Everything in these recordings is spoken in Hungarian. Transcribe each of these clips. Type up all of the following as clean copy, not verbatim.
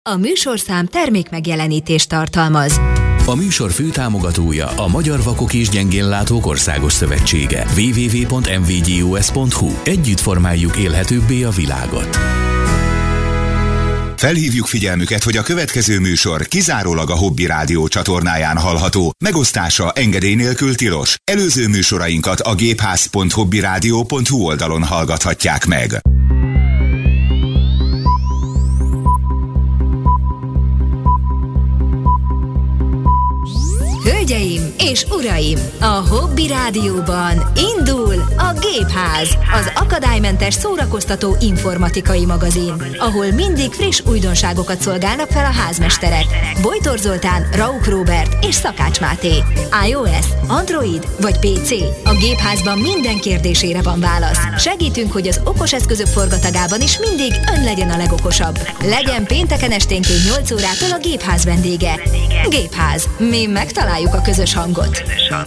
A műsorszám termékmegjelenítést tartalmaz. A műsor főtámogatója a Magyar Vakok és Gyengénlátók Országos Szövetsége. www.mvgus.hu. Együtt formáljuk élhetőbbé a világot. Felhívjuk figyelmüket, hogy a következő műsor kizárólag a Hobby Rádió csatornáján hallható. Megosztása engedély nélkül tilos. Előző műsorainkat a gépház.hobbyradio.hu oldalon hallgathatják meg. Hölgyeim és uraim, a Hobby Rádióban indul a Gépház, az akadálymentes szórakoztató informatikai magazin, ahol mindig friss újdonságokat szolgálnak fel a házmesterek. Bojtor Zoltán, Rauch Róbert és Szakács Máté. iOS, Android vagy PC? A Gépházban minden kérdésére van válasz. Segítünk, hogy az okos eszközök forgatagában is mindig ön legyen a legokosabb. Legyen pénteken esténként 8 órától a Gépház vendége. Gépház. Mi megtaláljuk a közös hangot.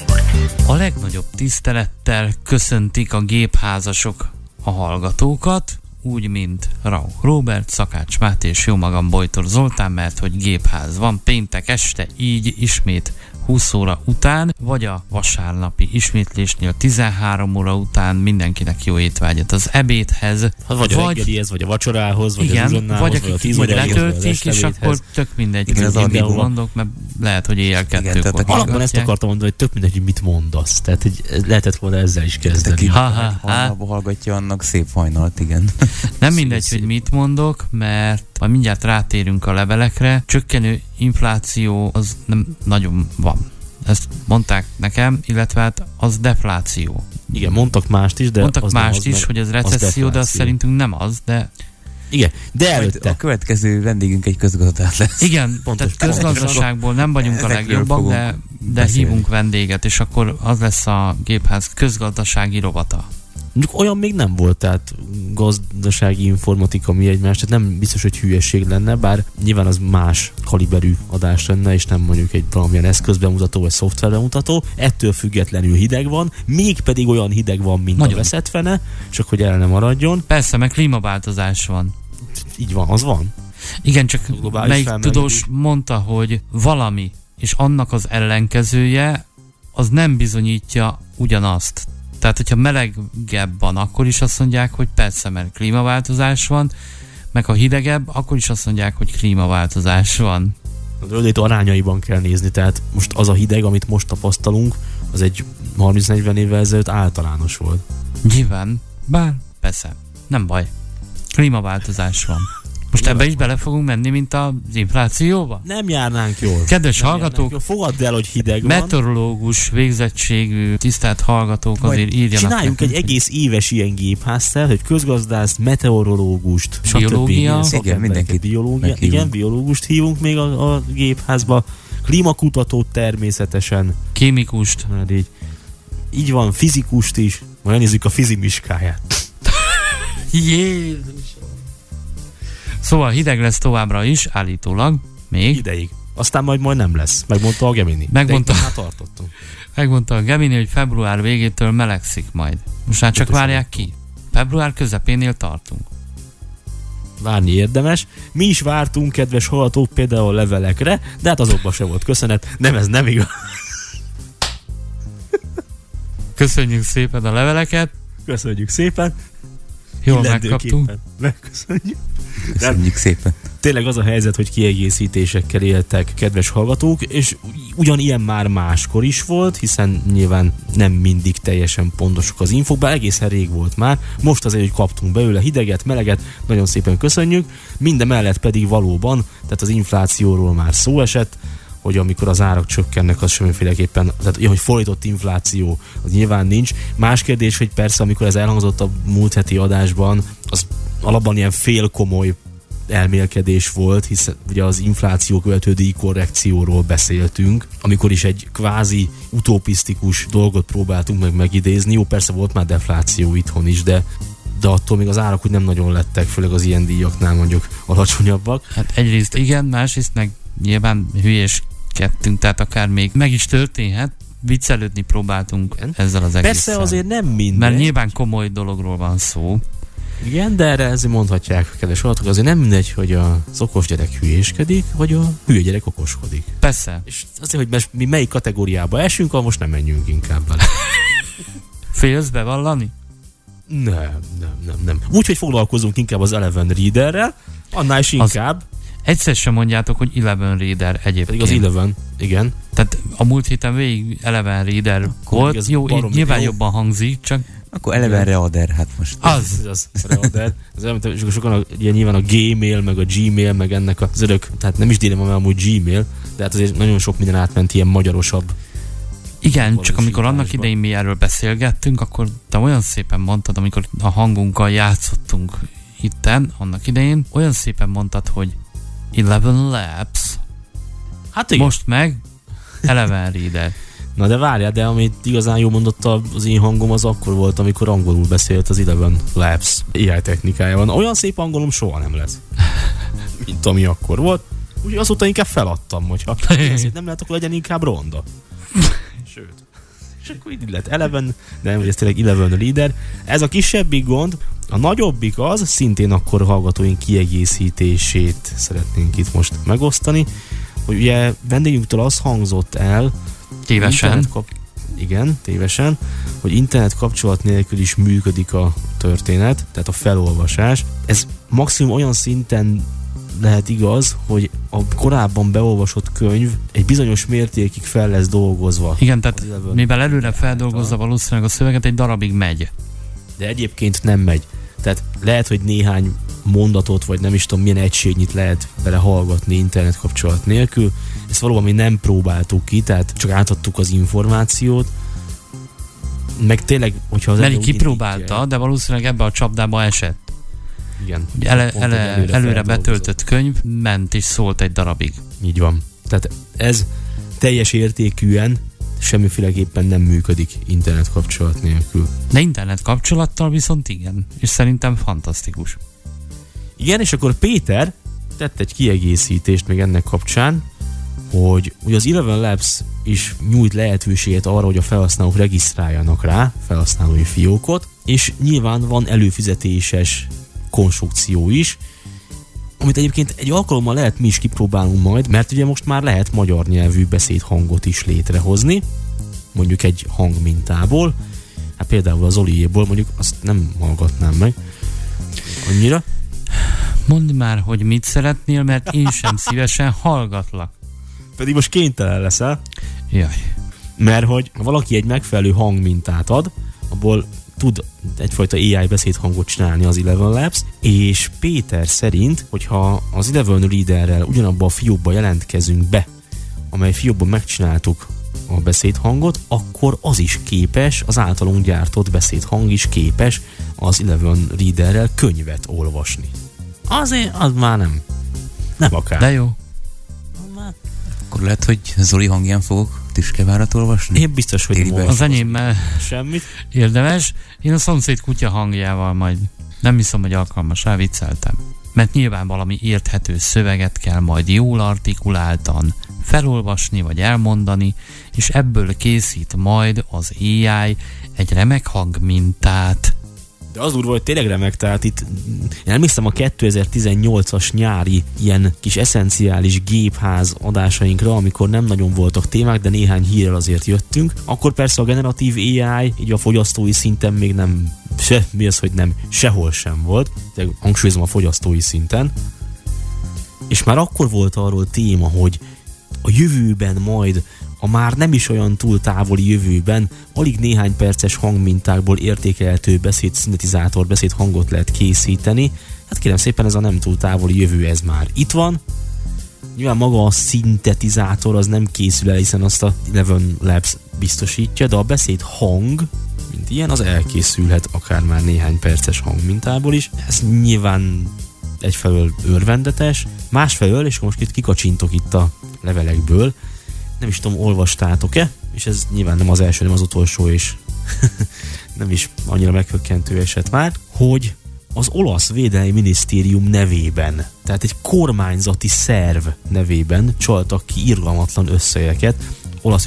A legnagyobb tisztelettel köszöntik a gépházasok a hallgatókat, úgy, mint Rauch Róbert, Szakács Máté és jó magam Bojtor Zoltán, mert hogy gépház van péntek este, így ismét 20 óra után, vagy a vasárnapi ismétlésnél 13 óra után mindenkinek jó étvágyat az ebédhez. Vagy a reggelihez, vagy a vacsorához, vagy igen, a zsuzsonnához, vagy akik így letöltik, és akkor tök mindegy, hogy mit mondok, mert lehet, hogy éjjel 2-kor. Alapban ezt akartam mondani, hogy tök mindegy, hogy mit mondasz. Tehát, hogy lehetett volna ezzel is kezdeni. Hajnalba hallgatja, annak szép hajnalt, igen. Nem mindegy, hogy mit mondok, mert majd mindjárt rátérünk a levelekre. Csökkenő infláció az nem nagyon van. Ezt mondták nekem, illetve hát az defláció. Igen, mondtak mást is, de mondtak az mást az is, hogy ez recesszió, de az szerintünk nem az, de... Igen, de előtte. A következő vendégünk egy közgazdatás lesz. Igen, tehát közgazdaságból nem vagyunk a legjobbak, de hívunk vendéget, és akkor az lesz a Gépház közgazdasági rovata. Mondjuk olyan még nem volt, tehát gazdasági informatika mi egymás, tehát nem biztos, hogy hülyeség lenne, bár nyilván az más kaliberű adás lenne, és nem mondjuk egy valamilyen eszközbemutató vagy szoftverbemutató. Ettől függetlenül hideg van, mégpedig olyan hideg van, mint nagyon a veszett fene, csak hogy el nem maradjon. Persze, meg klímaváltozás van. Így van, az van. Igen, csak melyik tudós mondta, hogy valami, és annak az ellenkezője, az nem bizonyítja ugyanazt. Tehát, hogyha melegebb van, akkor is azt mondják, hogy persze, mert klímaváltozás van, meg ha hidegebb, akkor is azt mondják, hogy klímaváltozás van. Az ördét arányaiban kell nézni, tehát most az a hideg, amit most tapasztalunk, az egy 30-40 évvel ezelőtt általános volt. Nyilván, bár persze, nem baj. Klímaváltozás van. Most ebbe is bele fogunk menni, mint az inflációba? Nem járnánk jól. Kedves hallgatók, fogadd el, hogy hideg van. Meteorológus végzettségű tisztelt hallgatók majd azért írjanak. Csináljunk egy egész éves ilyen gépházszel, hogy közgazdászt, meteorológust, biológia, igen, mindenkit biológia, igen, biológust hívunk még a gépházba, klímakutatót természetesen, kémikust, így van, fizikust is, majd nézzük a fizimiskáját. Jézus! Szóval hideg lesz továbbra is, állítólag, még. Ideig. Aztán majd nem lesz. Megmondta a Gemini. Megmondta a Gemini, hogy február végétől melegszik majd. Most már csak várják ki. Február közepénél tartunk. Várni érdemes. Mi is vártunk, kedves hallgatók, például a levelekre, de hát azokban se volt köszönet. Nem, ez nem igaz. Köszönjük szépen a leveleket. Köszönjük szépen. Jól megkaptunk. Köszönjük szépen. Tényleg az a helyzet, hogy kiegészítésekkel éltek, kedves hallgatók, és ugyanilyen már máskor is volt, hiszen nyilván nem mindig teljesen pontosak az infók, bár egészen rég volt már. Most azért, hogy kaptunk belőle hideget, meleget, nagyon szépen köszönjük. Mindemellett pedig valóban, tehát az inflációról már szó esett, hogy amikor az árak csökkennek, az semmiféleképpen, tehát hogy fordított infláció, az nyilván nincs. Más kérdés, hogy persze, amikor ez elhangzott a múlt heti adásban, az alapban ilyen félkomoly elmélkedés volt, hiszen ugye az infláció követő díjkorrekcióról beszéltünk, amikor is egy kvázi utopisztikus dolgot próbáltunk meg megidézni. Jó, persze volt már defláció itthon is, de attól még az árak úgy nem nagyon lettek, főleg az ilyen díjaknál mondjuk alacsonyabbak. Hát egyrészt igen, másrészt meg nyilván hülyéskedtünk, tehát akár még meg is történhet, viccelődni próbáltunk ezzel az egésszel. Persze azért nem minden. Mert nyilván komoly dologról van szó. Igen, de erre ezért mondhatják, kedves hallgatók, azért nem mindegy, hogy az okos gyerek hülyéskedik, vagy a hülye gyerek okoskodik. Persze. És azért, hogy mi melyik kategóriába esünk, most nem menjünk inkább bele. Félsz bevallani? Nem. Úgyhogy foglalkozunk inkább az Eleven Readerrel, annál is inkább. Egyszer sem mondjátok, hogy Eleven Reader egyébként. Pedig az Eleven, igen. Tehát a múlt héten végig Eleven Reader volt. Jó, nyilván jobban hangzik, csak... Akkor Eleven Reader, hát most. Az Reader. Sokan nyilván a Gmail, meg a Gmail, meg ennek az örök, tehát nem is délem, amúgy Gmail, de hát azért nagyon sok minden átment ilyen magyarosabb. Igen, csak amikor annak idején mi erről beszélgettünk, akkor te olyan szépen mondtad, amikor a hangunkkal játszottunk itten, annak idején, olyan szépen mondtad, hogy Eleven Labs. Hát igen. Most meg Eleven Reader. Na de várjál, de amit igazán jól mondott az én hangom, az akkor volt, amikor angolul beszélt az Eleven Labs AI technikájában. Olyan szép angolom soha nem lesz, mint ami akkor volt. Úgyhogy azóta inkább feladtam, hogyha nem lehet, akkor legyen inkább ronda. Sőt. És akkor így lett Eleven, de nem, ez tényleg Eleven Reader. Ez a kisebbik gond, a nagyobbik az, szintén akkor hallgatóink kiegészítését szeretnénk itt most megosztani, hogy ugye vendégünktől az hangzott el, tévesen, igen, tévesen, hogy internet kapcsolat nélkül is működik a történet, tehát a felolvasás. Ez maximum olyan szinten lehet igaz, hogy a korábban beolvasott könyv egy bizonyos mértékig fel lesz dolgozva. Igen, tehát mivel előre feldolgozza valószínűleg a szöveget, egy darabig megy. De egyébként nem megy. Tehát lehet, hogy néhány mondatot, vagy nem is tudom milyen egységnyit lehet vele hallgatni internet kapcsolat nélkül. Ezt valóban mi nem próbáltuk ki, tehát csak átadtuk az információt. Meg tényleg, hogyha az Meri kipróbálta, de valószínűleg ebbe a csapdába esett. Igen. Előre betöltött könyv ment és szólt egy darabig. Így van. Tehát ez teljes értékűen semmiféleképpen nem működik internet kapcsolat nélkül. De internet kapcsolattal viszont igen, és szerintem fantasztikus. Igen, és akkor Péter tett egy kiegészítést még ennek kapcsán, hogy az Eleven Labs is nyújt lehetőséget arra, hogy a felhasználók regisztráljanak rá felhasználói fiókot, és nyilván van előfizetéses konstrukció is, amit egyébként egy alkalommal lehet mi is kipróbálunk majd, mert ugye most már lehet magyar nyelvű beszédhangot is létrehozni, mondjuk egy hangmintából, hát például az Zoliéból, mondjuk azt nem hallgatnám meg annyira. Mondd már, hogy mit szeretnél, mert én sem szívesen hallgatlak. Pedig most kénytelen leszel. Jaj. Mert hogy ha valaki egy megfelelő hangmintát ad, abból tud egyfajta AI beszédhangot csinálni az Eleven Labs, és Péter szerint, hogyha az Eleven Readerrel ugyanabban a fiókba jelentkezünk be, amely fiókban megcsináltuk a beszédhangot, akkor az is képes, az általunk gyártott beszédhang is képes az Eleven Readerrel könyvet olvasni. Azért az már nem akár. De jó. Akkor lehet, hogy Zoli hangján fogok tüskevárat olvasni? Én biztos, hogy nem az enyémmel semmit. Érdemes. Én a szomszéd kutya hangjával majd nem hiszem, hogy alkalmas rá, vicceltem. Mert nyilván valami érthető szöveget kell majd jól artikuláltan felolvasni vagy elmondani, és ebből készít majd az AI egy remek hangmintát. De az durva, hogy tényleg remek, tehát itt én emlékszem a 2018-as nyári ilyen kis eszenciális gépház adásainkra, amikor nem nagyon voltak témák, de néhány hírrel azért jöttünk. Akkor persze a generatív AI így a fogyasztói szinten még nem, sehol sem volt, de hangsúlyozom a fogyasztói szinten. És már akkor volt arról téma, hogy a jövőben majd, a már nem is olyan túl távoli jövőben alig néhány perces hangmintákból értékelhető beszédszintetizátor, beszédhangot lehet készíteni. Hát kérem szépen, ez a nem túl távoli jövő, ez már itt van. Nyilván maga a szintetizátor az nem készül el, hiszen azt a Eleven Labs biztosítja, de a beszédhang, mint ilyen, az elkészülhet akár már néhány perces hangmintából is. Ez nyilván egyfelől örvendetes, másfelől, és most kikacsintok itt a levelekből, nem is tudom, olvastátok-e, és ez nyilván nem az első, nem az utolsó, és nem is annyira meghökkentő eset már, hogy az olasz védelmi minisztérium nevében, tehát egy kormányzati szerv nevében csaltak ki irgalmatlan összegeket olasz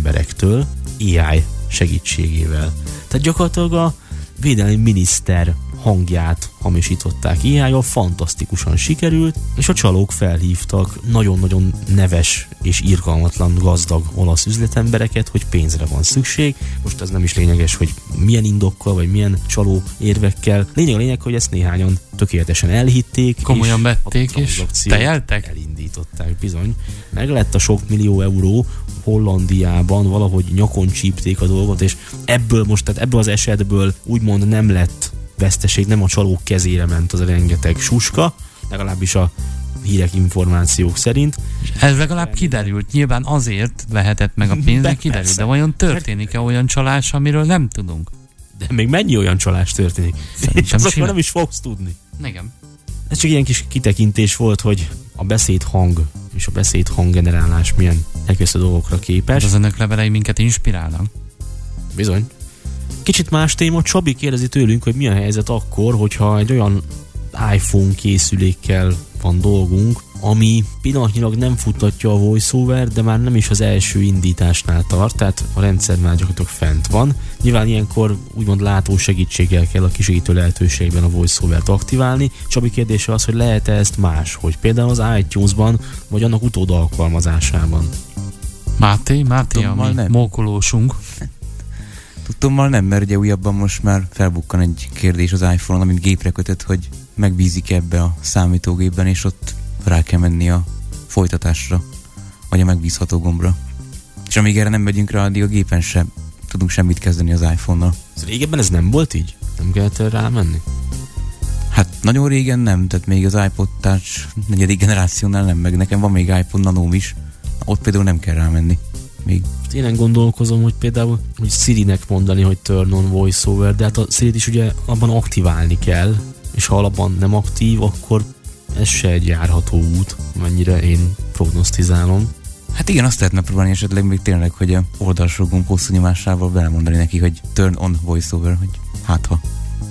üzletemberektől AI segítségével. Tehát gyakorlatilag a védelmi miniszter hangját hamisították AI-jal, fantasztikusan sikerült, és a csalók felhívtak nagyon-nagyon neves és irgalmatlan gazdag olasz üzletembereket, hogy pénzre van szükség. Most ez nem is lényeges, hogy milyen indokkal, vagy milyen csaló érvekkel. Lényeg, hogy ezt néhányan tökéletesen elhitték. Komolyan vették, és tejeltek? Elindították, bizony. Meg lett a sok millió euró, Hollandiában valahogy nyakon csípték a dolgot, és ebből az esetből úgymond nem lett veszteség, nem a csalók kezére ment az a rengeteg suska, legalábbis a hírek, információk szerint. Ez legalább kiderült, nyilván azért vehetett meg a pénz, kiderült, de vajon történik-e olyan csalás, amiről nem tudunk? De még mennyi olyan csalás történik? És azokról nem is fogsz tudni. Igen. Ez csak ilyen kis kitekintés volt, hogy a beszédhang és a beszédhang generálás milyen elképesztő dolgokra képes. Az önök levelei minket inspirálnak. Bizony. Kicsit más téma, Csabi kérdezi tőlünk, hogy mi a helyzet akkor, hogyha egy olyan iPhone készülékkel van dolgunk, ami pillanatnyilag nem futtatja a VoiceOver, de már nem is az első indításnál tart, tehát a rendszer már gyakorlatilag fent van. Nyilván ilyenkor úgymond látó segítséggel kell a kisegítő lehetőségben a VoiceOver-t aktiválni. Csabi kérdése az, hogy lehet-e ezt más, hogy például az iTunes-ban, vagy annak utód alkalmazásában. Máté a mi mókolósunk. Tudtommal nem, mert ugye újabban most már felbukkan egy kérdés az iPhone-on, amit gépre kötött, hogy megbízik ebbe a számítógépben, és ott rá kell menni a folytatásra, vagy a megbízható gombra. És amíg erre nem megyünk rá, addig a gépen sem tudunk semmit kezdeni az iPhone-nal. Régebben ez nem volt így? Nem kellett rámenni? Hát nagyon régen nem, tehát még az iPod Touch 4. generációnál nem, meg nekem van még iPod Nano is, ott például nem kell rámenni. Még. Én gondolkozom, hogy például hogy Siri-nek mondani, hogy turn on voiceover, de hát a Siri-t is ugye abban aktiválni kell, és ha alapban nem aktív, akkor ez se egy járható út, mennyire én prognosztizálom. Hát igen, azt lehetne próbálni esetleg még tényleg, hogy a oldalsó gomb hosszú nyomásával belemondani neki, hogy turn on voiceover, hogy ha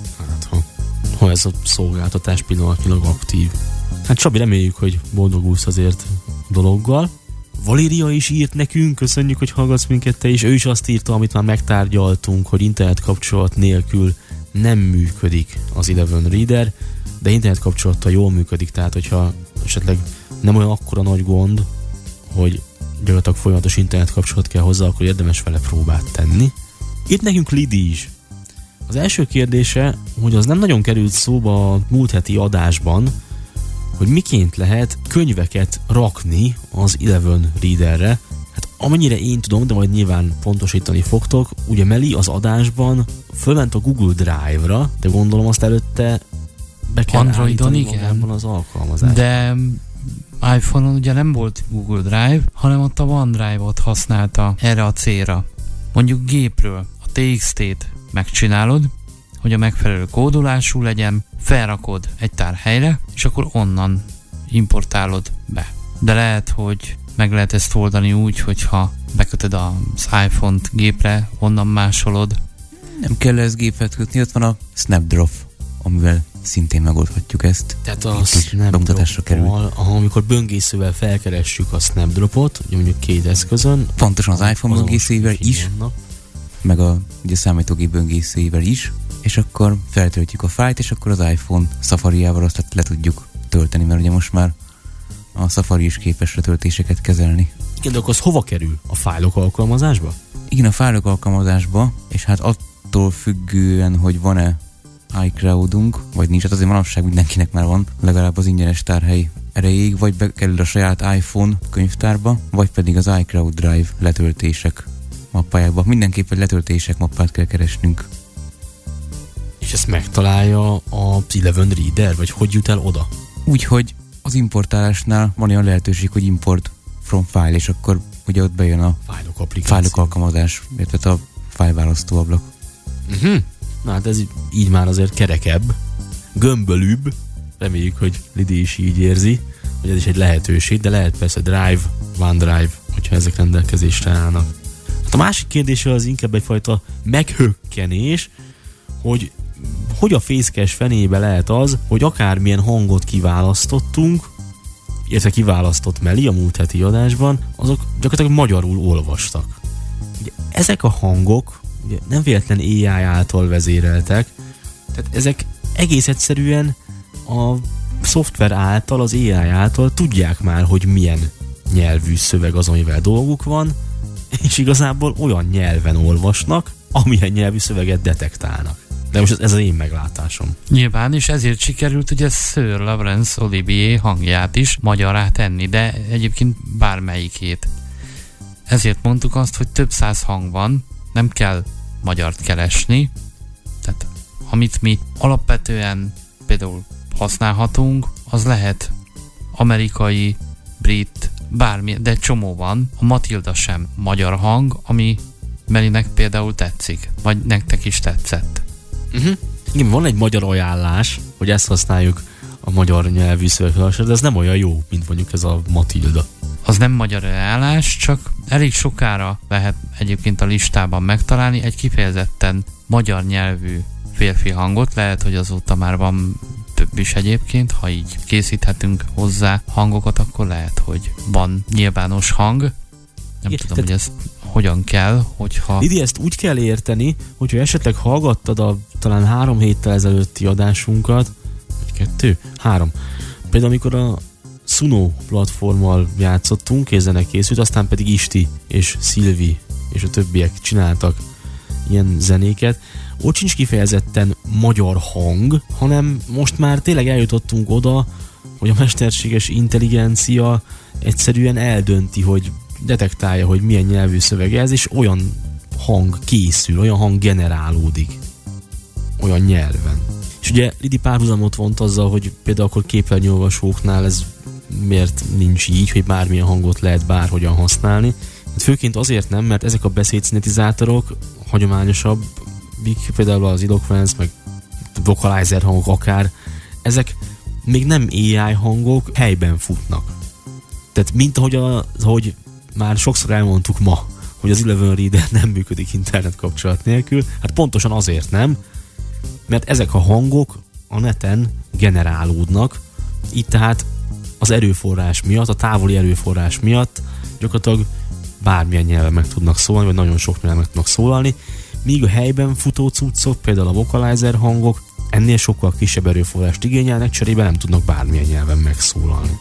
ez a szolgáltatás pillanatnyilag aktív. Hát Csabi, reméljük, hogy boldogulsz azért dologgal. Valéria is írt nekünk, köszönjük, hogy hallgatsz minket te is. Ő is azt írta, amit már megtárgyaltunk, hogy internet kapcsolat nélkül nem működik az Eleven Reader, de internet kapcsolattal jól működik, tehát hogyha esetleg nem olyan akkora nagy gond, hogy gyakorlatilag folyamatos internet kapcsolat kell hozzá, akkor érdemes vele próbát tenni. Itt nekünk Lidi is. Az első kérdése, hogy az nem nagyon került szóba a múlt heti adásban, hogy miként lehet könyveket rakni az Eleven Readerre. Hát amennyire én tudom, de majd nyilván pontosítani fogtok, ugye Meli az adásban fölment a Google Drive-ra, de gondolom azt előtte be kell Androidon igen, az alkalmazás. De iPhone-on ugye nem volt Google Drive, hanem ott a OneDrive-ot használta erre a célra. Mondjuk gépről a TXT-t megcsinálod, hogy a megfelelő kódolású legyen, felrakod egy tárhelyre, és akkor onnan importálod be. De lehet, hogy meg lehet ezt oldani úgy, hogyha bekötöd az iPhone-t gépre, onnan másolod. Nem kell ezt gépet kötni, ott van a Snapdrop, amivel szintén megoldhatjuk ezt. Tehát a Snapdrop-val, amikor böngészővel felkeressük a Snapdropot, mondjuk két eszközön. Pontosan az iPhone böngészőjével is, meg ugye a számítógép böngészőjével is, és akkor feltöltjük a fájlt, és akkor az iPhone Safari-jával azt le tudjuk tölteni, mert ugye most már a Safari is képes letöltéseket kezelni. Igen, de akkor az hova kerül? A fájlok alkalmazásba? Igen, a fájlok alkalmazásba, és hát attól függően, hogy van-e iCloudunk, vagy nincs, hát azért manapság mindenkinek már van, legalább az ingyenes tárhely erejéig, vagy bekerül a saját iPhone könyvtárba, vagy pedig az iCloud Drive letöltések mappájába. Mindenképpen letöltések mappát kell keresnünk. És ezt megtalálja a Eleven Reader, vagy hogy jut el oda? Úgyhogy az importálásnál van olyan lehetőség, hogy import from file, és akkor ugye ott bejön a fájlok alkalmazás, illetve a fájlválasztó ablak. Na hát ez így már azért kerekebb, gömbölűbb. Reméljük, hogy Lidi is így érzi, hogy ez is egy lehetőség, de lehet persze Drive, OneDrive, hogyha ezek rendelkezésre állnak. Hát a másik kérdése az inkább egyfajta meghökkenés, hogy a fészkes fenébe lehet az, hogy akármilyen hangot kiválasztottunk, illetve kiválasztott Meli a múlt heti adásban, azok gyakorlatilag magyarul olvastak. Ugye ezek a hangok ugye nem véletlen AI által vezéreltek, tehát ezek egész egyszerűen a szoftver által, az AI által tudják már, hogy milyen nyelvű szöveg az, amivel dolguk van, és igazából olyan nyelven olvasnak, amilyen nyelvű szöveget detektálnak. De most ez az én meglátásom. Nyilván, és ezért sikerült ugye Sir Laurence Olivier hangját is magyarrá tenni, de egyébként bármelyikét. Ezért mondtuk azt, hogy több száz hang van, nem kell magyart keresni, tehát amit mi alapvetően például használhatunk, az lehet amerikai, brit, bármi, de csomó van. A Matilda sem magyar hang, ami Melinek például tetszik, vagy nektek is tetszett. Igen, van egy magyar ajánlás, hogy ezt használjuk a magyar nyelvű szöveghalásra, de ez nem olyan jó, mint mondjuk ez a Matilda. Az nem magyar ajánlás, csak elég sokára lehet egyébként a listában megtalálni egy kifejezetten magyar nyelvű férfi hangot. Lehet, hogy azóta már van több is egyébként, ha így készíthetünk hozzá hangokat, akkor lehet, hogy van nyilvános hang. Nem tudom, hogy ez hogyan kell, hogyha... Lidi, ezt úgy kell érteni, hogyha esetleg hallgattad a talán 3 héttel ezelőtti adásunkat, vagy 3. Például amikor a Suno platformmal játszottunk, és zene készült, aztán pedig Isti és Szilvi és a többiek csináltak ilyen zenéket. Ott sincs kifejezetten magyar hang, hanem most már tényleg eljutottunk oda, hogy a mesterséges intelligencia egyszerűen eldönti, hogy detektálja, hogy milyen nyelvű szöveg ez, és olyan hang készül, olyan hang generálódik olyan nyelven. És ugye Lidi párhuzamot vont azzal, hogy például akkor képernyőolvasóknál ez miért nincs így, hogy bármilyen hangot lehet bárhogyan használni. Hát főként azért nem, mert ezek a beszédszintetizátorok hagyományosabb, például az Eloquence, meg vocalizer hangok akár, ezek még nem AI hangok, helyben futnak. Tehát mint ahogy már sokszor elmondtuk ma, hogy az Eleven Reader nem működik internet kapcsolat nélkül, hát pontosan azért nem, mert ezek a hangok a neten generálódnak, így tehát az erőforrás miatt, a távoli erőforrás miatt gyakorlatilag bármilyen nyelven meg tudnak szólni, vagy nagyon sok nyelven meg tudnak szólalni, míg a helyben futó cuccok, például a vocalizer hangok ennél sokkal kisebb erőforrást igényelnek, cserébe nem tudnak bármilyen nyelven megszólalni.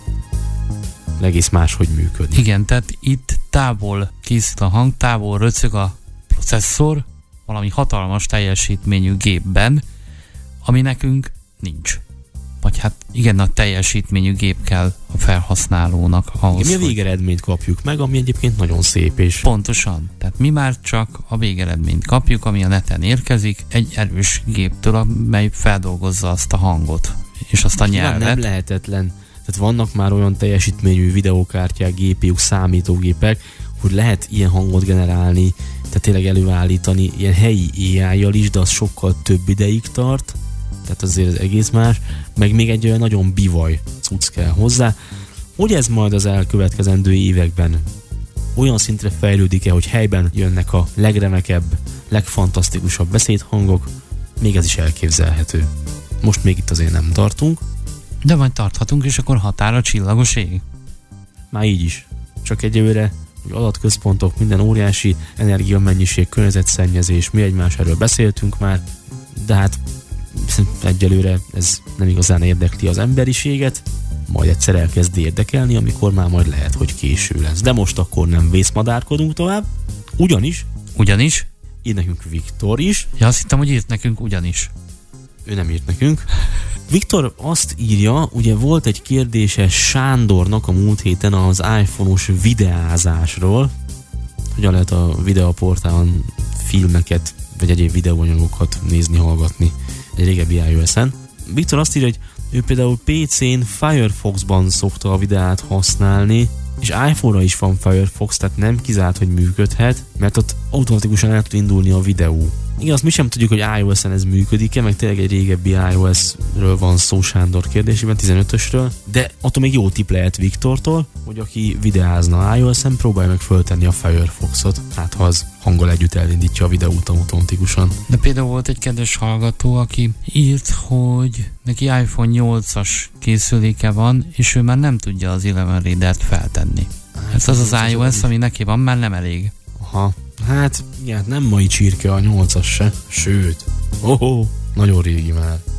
Egész máshogy működik. Igen, tehát itt távol készít a hang, távol röcög a processzor valami hatalmas teljesítményű gépben, ami nekünk nincs. Vagy hát igen, nagy teljesítményű gép kell a felhasználónak ahhoz. Igen, mi a végeredményt kapjuk meg, ami egyébként nagyon szép. És pontosan. Tehát mi már csak a végeredményt kapjuk, ami a neten érkezik, egy erős géptől, amely feldolgozza azt a hangot, és azt a nyelvet. Nem lehetetlen. Tehát vannak már olyan teljesítményű videókártyák, GPU-k, számítógépek, hogy lehet ilyen hangot generálni, tehát tényleg előállítani ilyen helyi AI-jal is, de az sokkal több ideig tart, tehát azért ez egész más, meg még egy olyan nagyon bivaj cucc kell hozzá. Hogy ez majd az elkövetkezendő években olyan szintre fejlődik-e, hogy helyben jönnek a legremekebb, legfantasztikusabb beszédhangok, még ez is elképzelhető. Most még itt azért nem tartunk. De majd tarthatunk, és akkor határa csillagos ég. Már így is. Csak egyelőre, hogy adatközpontok, minden óriási energiamennyiség, környezetszennyezés, mi egymás erről beszéltünk már, de hát egyelőre ez nem igazán érdekli az emberiséget, majd egyszer elkezd érdekelni, amikor már majd lehet, hogy késő lesz. De most akkor nem vészmadárkodunk tovább, ugyanis írt nekünk Viktor is. Ja, azt hittem, hogy írt nekünk ugyanis. Ő nem írt nekünk. Viktor azt írja, ugye volt egy kérdése Sándornak a múlt héten az iPhone-os videázásról, hogyan lehet a videoportálon filmeket, vagy egyéb videóanyagokat nézni, hallgatni egy régebbi iOS-en. Viktor azt írja, hogy ő például PC-n Firefox-ban szokta a videát használni, és iPhone-ra is van Firefox, tehát nem kizárt, hogy működhet, mert ott automatikusan el tud indulni a videó. Igen, azt mi sem tudjuk, hogy iOS-en ez működik-e, meg tényleg egy régebbi iOS-ről van szó Sándor kérdésében, 15-ösről, de attól még jó tipp lehet Viktortól, hogy aki videázna iOS-en, próbálja meg föltenni a Firefoxot, hát ha az hanggal együtt elindítja a videót automatikusan. De például volt egy kedves hallgató, aki írt, hogy neki iPhone 8-as készüléke van, és ő már nem tudja az Eleven Reader-t feltenni. Ez az iOS, ami neki van, már nem elég. Aha. Hát, igen, nem mai csirke a 8-as se, sőt, nagyon régi már.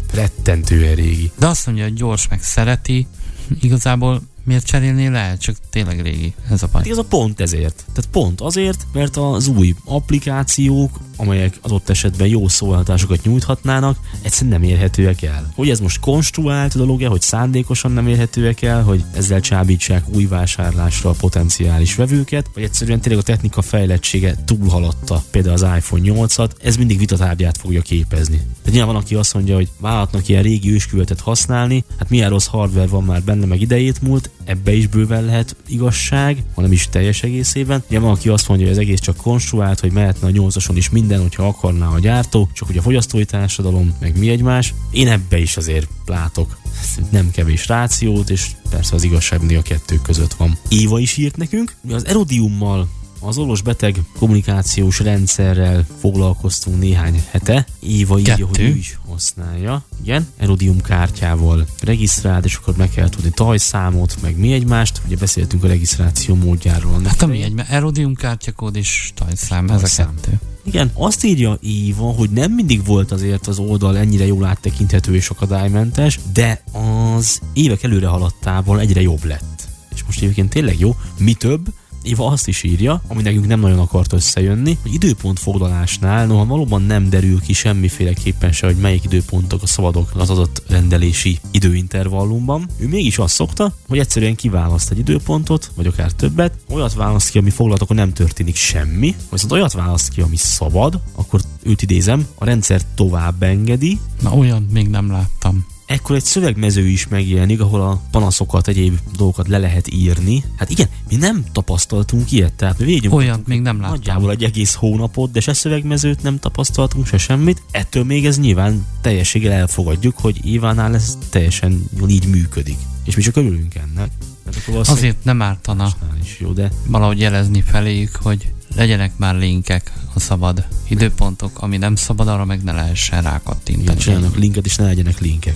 rettentően régi. De azt mondja, hogy gyors meg szereti, igazából miért cserélnél le? Csak tényleg régi ez a baj. Ez a pont ezért. Tehát pont azért, mert az új applikációk, amelyek adott esetben jó szolgáltatásokat nyújthatnának, egyszerűen nem érhetőek el. Hogy ez most konstruált dolog-e, hogy szándékosan nem érhetőek el, hogy ezzel csábítsák új vásárlásra a potenciális vevőket, vagy egyszerűen tényleg a technika fejlettsége túlhaladta például az iPhone 8-at, ez mindig vitatárgyát fogja képezni. De nyilván van, aki azt mondja, hogy vállalhatnak ilyen régi ősküvetet használni, hát milyen rossz hardware van már benne, meg idejét múlt, ebbe is bőven lehet igazság, hanem is teljes egészében. Ugye van, aki azt mondja, hogy ez egész csak konstruált, hogy mehetne a 8-ason is minden, hogyha akarná a gyártó, csak ugye a fogyasztói társadalom, meg mi egymás. Én ebbe is azért látok nem kevés rációt, és persze az igazság mindig a kettő között van. Éva is írt nekünk, az Erodiummal, az orvos beteg kommunikációs rendszerrel foglalkoztunk néhány hete. Éva írja, hogy ő is használja. Igen, Erodium kártyával regisztrált, és akkor meg kell tudni tajszámot, meg mi egymást. Ugye beszéltünk a regisztráció módjáról. Hát ami Erodium kártyakód és tajszám, ez a kettő. Igen, azt írja Éva, hogy nem mindig volt azért az oldal ennyire jól áttekinthető és akadálymentes, de az évek előre haladtával egyre jobb lett. És most egyébként tényleg jó, mi több, Éva azt is írja, ami nekünk nem nagyon akart összejönni, hogy időpontfoglalásnál, noha valóban nem derül ki semmiféleképpen se, hogy melyik időpontok a szabadok az adott rendelési időintervallumban. Ő mégis azt szokta, hogy egyszerűen kiválaszt egy időpontot, vagy akár többet, olyat választ ki, ami foglalt, akkor nem történik semmi, viszont olyat választ ki, ami szabad, akkor őt idézem, a rendszer tovább engedi. Na, olyan még nem láttam. Ekkor egy szövegmező is megjelenik, ahol a panaszokat, egyéb dolgokat le lehet írni. Hát igen, mi nem tapasztaltunk ilyet, tehát mi olyat még nem láttam. Nagyjából egy egész hónapot, de se szövegmezőt nem tapasztaltunk, se semmit. Ettől még ez nyilván teljességgel elfogadjuk, hogy Évánál ez teljesen így működik. És mi csak örülünk ennek. Azért nem ártana is jó, de valahogy jelezni feléjük, hogy legyenek már linkek a szabad időpontok, ami nem szabad, arra meg ne lehessen rákattintani. Csinálnak linket, és ne legyenek linkek.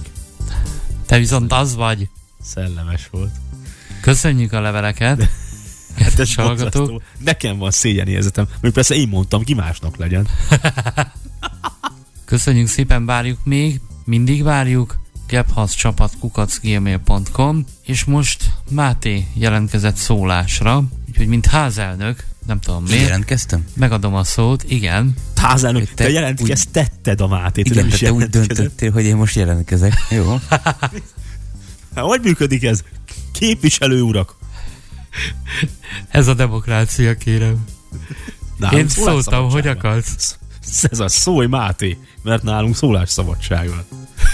Te viszont az vagy. Szellemes volt. Köszönjük a leveleket. Kedves hallgatók. Nekem van szégyenérzetem, mert persze én mondtam, ki másnak legyen. Köszönjük szépen, várjuk még, mindig várjuk. gebhazcsapat@gmail.com, és most Máté jelentkezett szólásra, úgyhogy mint házelnök, nem tudom miért. Jelentkeztem? Megadom a szót, igen. Házelnök, te jelentkeztetted a Mátét. Igen, te úgy döntöttél, hogy én most jelentkezek. Jó. Hát, hogy működik ez? Képviselő urak. Ez a demokrácia, kérem. Én szóltam, hogy akarsz. Ez a szólj, Máté, mert nálunk szólásszabadság van.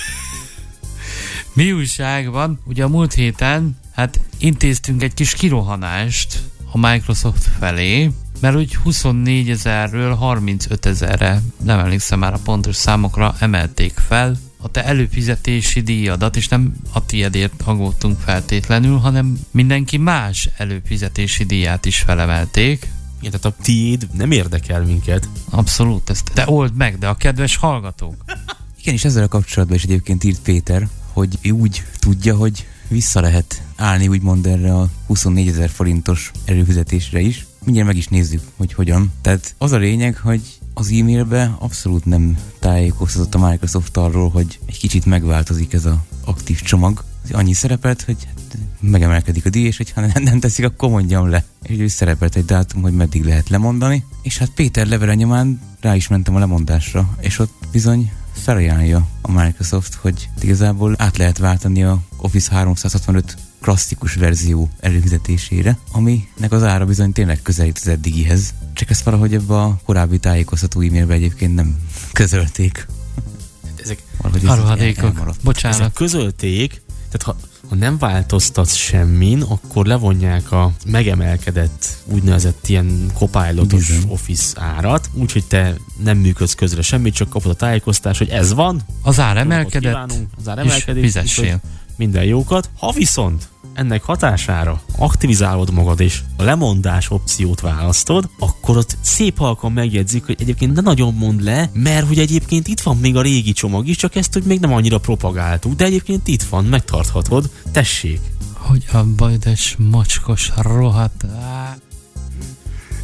Mi újság van? Ugye a múlt héten intéztünk egy kis kirohanást a Microsoft felé, mert úgy 24 000-ről 35 000-re, nem emlékszem már a pontos számokra, emelték fel a te előfizetési díjadat, és nem a tiédért aggódtunk feltétlenül, hanem mindenki más előfizetési díját is felemelték. Igen, tehát a tiéd nem érdekel minket. Abszolút, ezt te old meg, de a kedves hallgatók. Igen, és ezzel a kapcsolatban is egyébként írt Péter, hogy ő úgy tudja, hogy vissza lehet állni úgymond erre a 24 000 forintos előfizetésre is. Mindjárt meg is nézzük, hogy hogyan. Tehát az a lényeg, hogy az e-mailbe abszolút nem tájékoztatott a Microsoft arról, hogy egy kicsit megváltozik ez az aktív csomag. Annyi szerepelt, hogy megemelkedik a díj, és hogyha nem teszik, akkor mondjam le. És ő szerepelt egy dátum, hogy meddig lehet lemondani. És hát Péter levele nyomán rá is mentem a lemondásra, és ott bizony felajánlja a Microsoft, hogy igazából át lehet váltani a Office 365 klasszikus verzió előfizetésére, aminek az ára bizony tényleg közelít az eddigihez. Csak ezt valahogy ebbe a korábbi tájékoztató e-mailbe egyébként nem közölték. Ezek arvadékok, bocsánat. Ezek közölték, tehát ha nem változtatsz semmin, akkor levonják a megemelkedett úgynevezett ilyen copilotos Office árat, úgyhogy te nem működsz közre semmit, csak kapod a tájékoztást, hogy ez van. Az ár emelkedett, és fizessél. Minden jókat. Ha viszont ennek hatására aktivizálod magad, és a lemondás opciót választod, akkor ott szép halkan megjegyzik, hogy egyébként ne nagyon mondd le, mert hogy egyébként itt van még a régi csomag is, csak ezt, hogy még nem annyira propagáltuk, de egyébként itt van, megtarthatod. Tessék! Hogy a bajdes, mocskos, rohadt...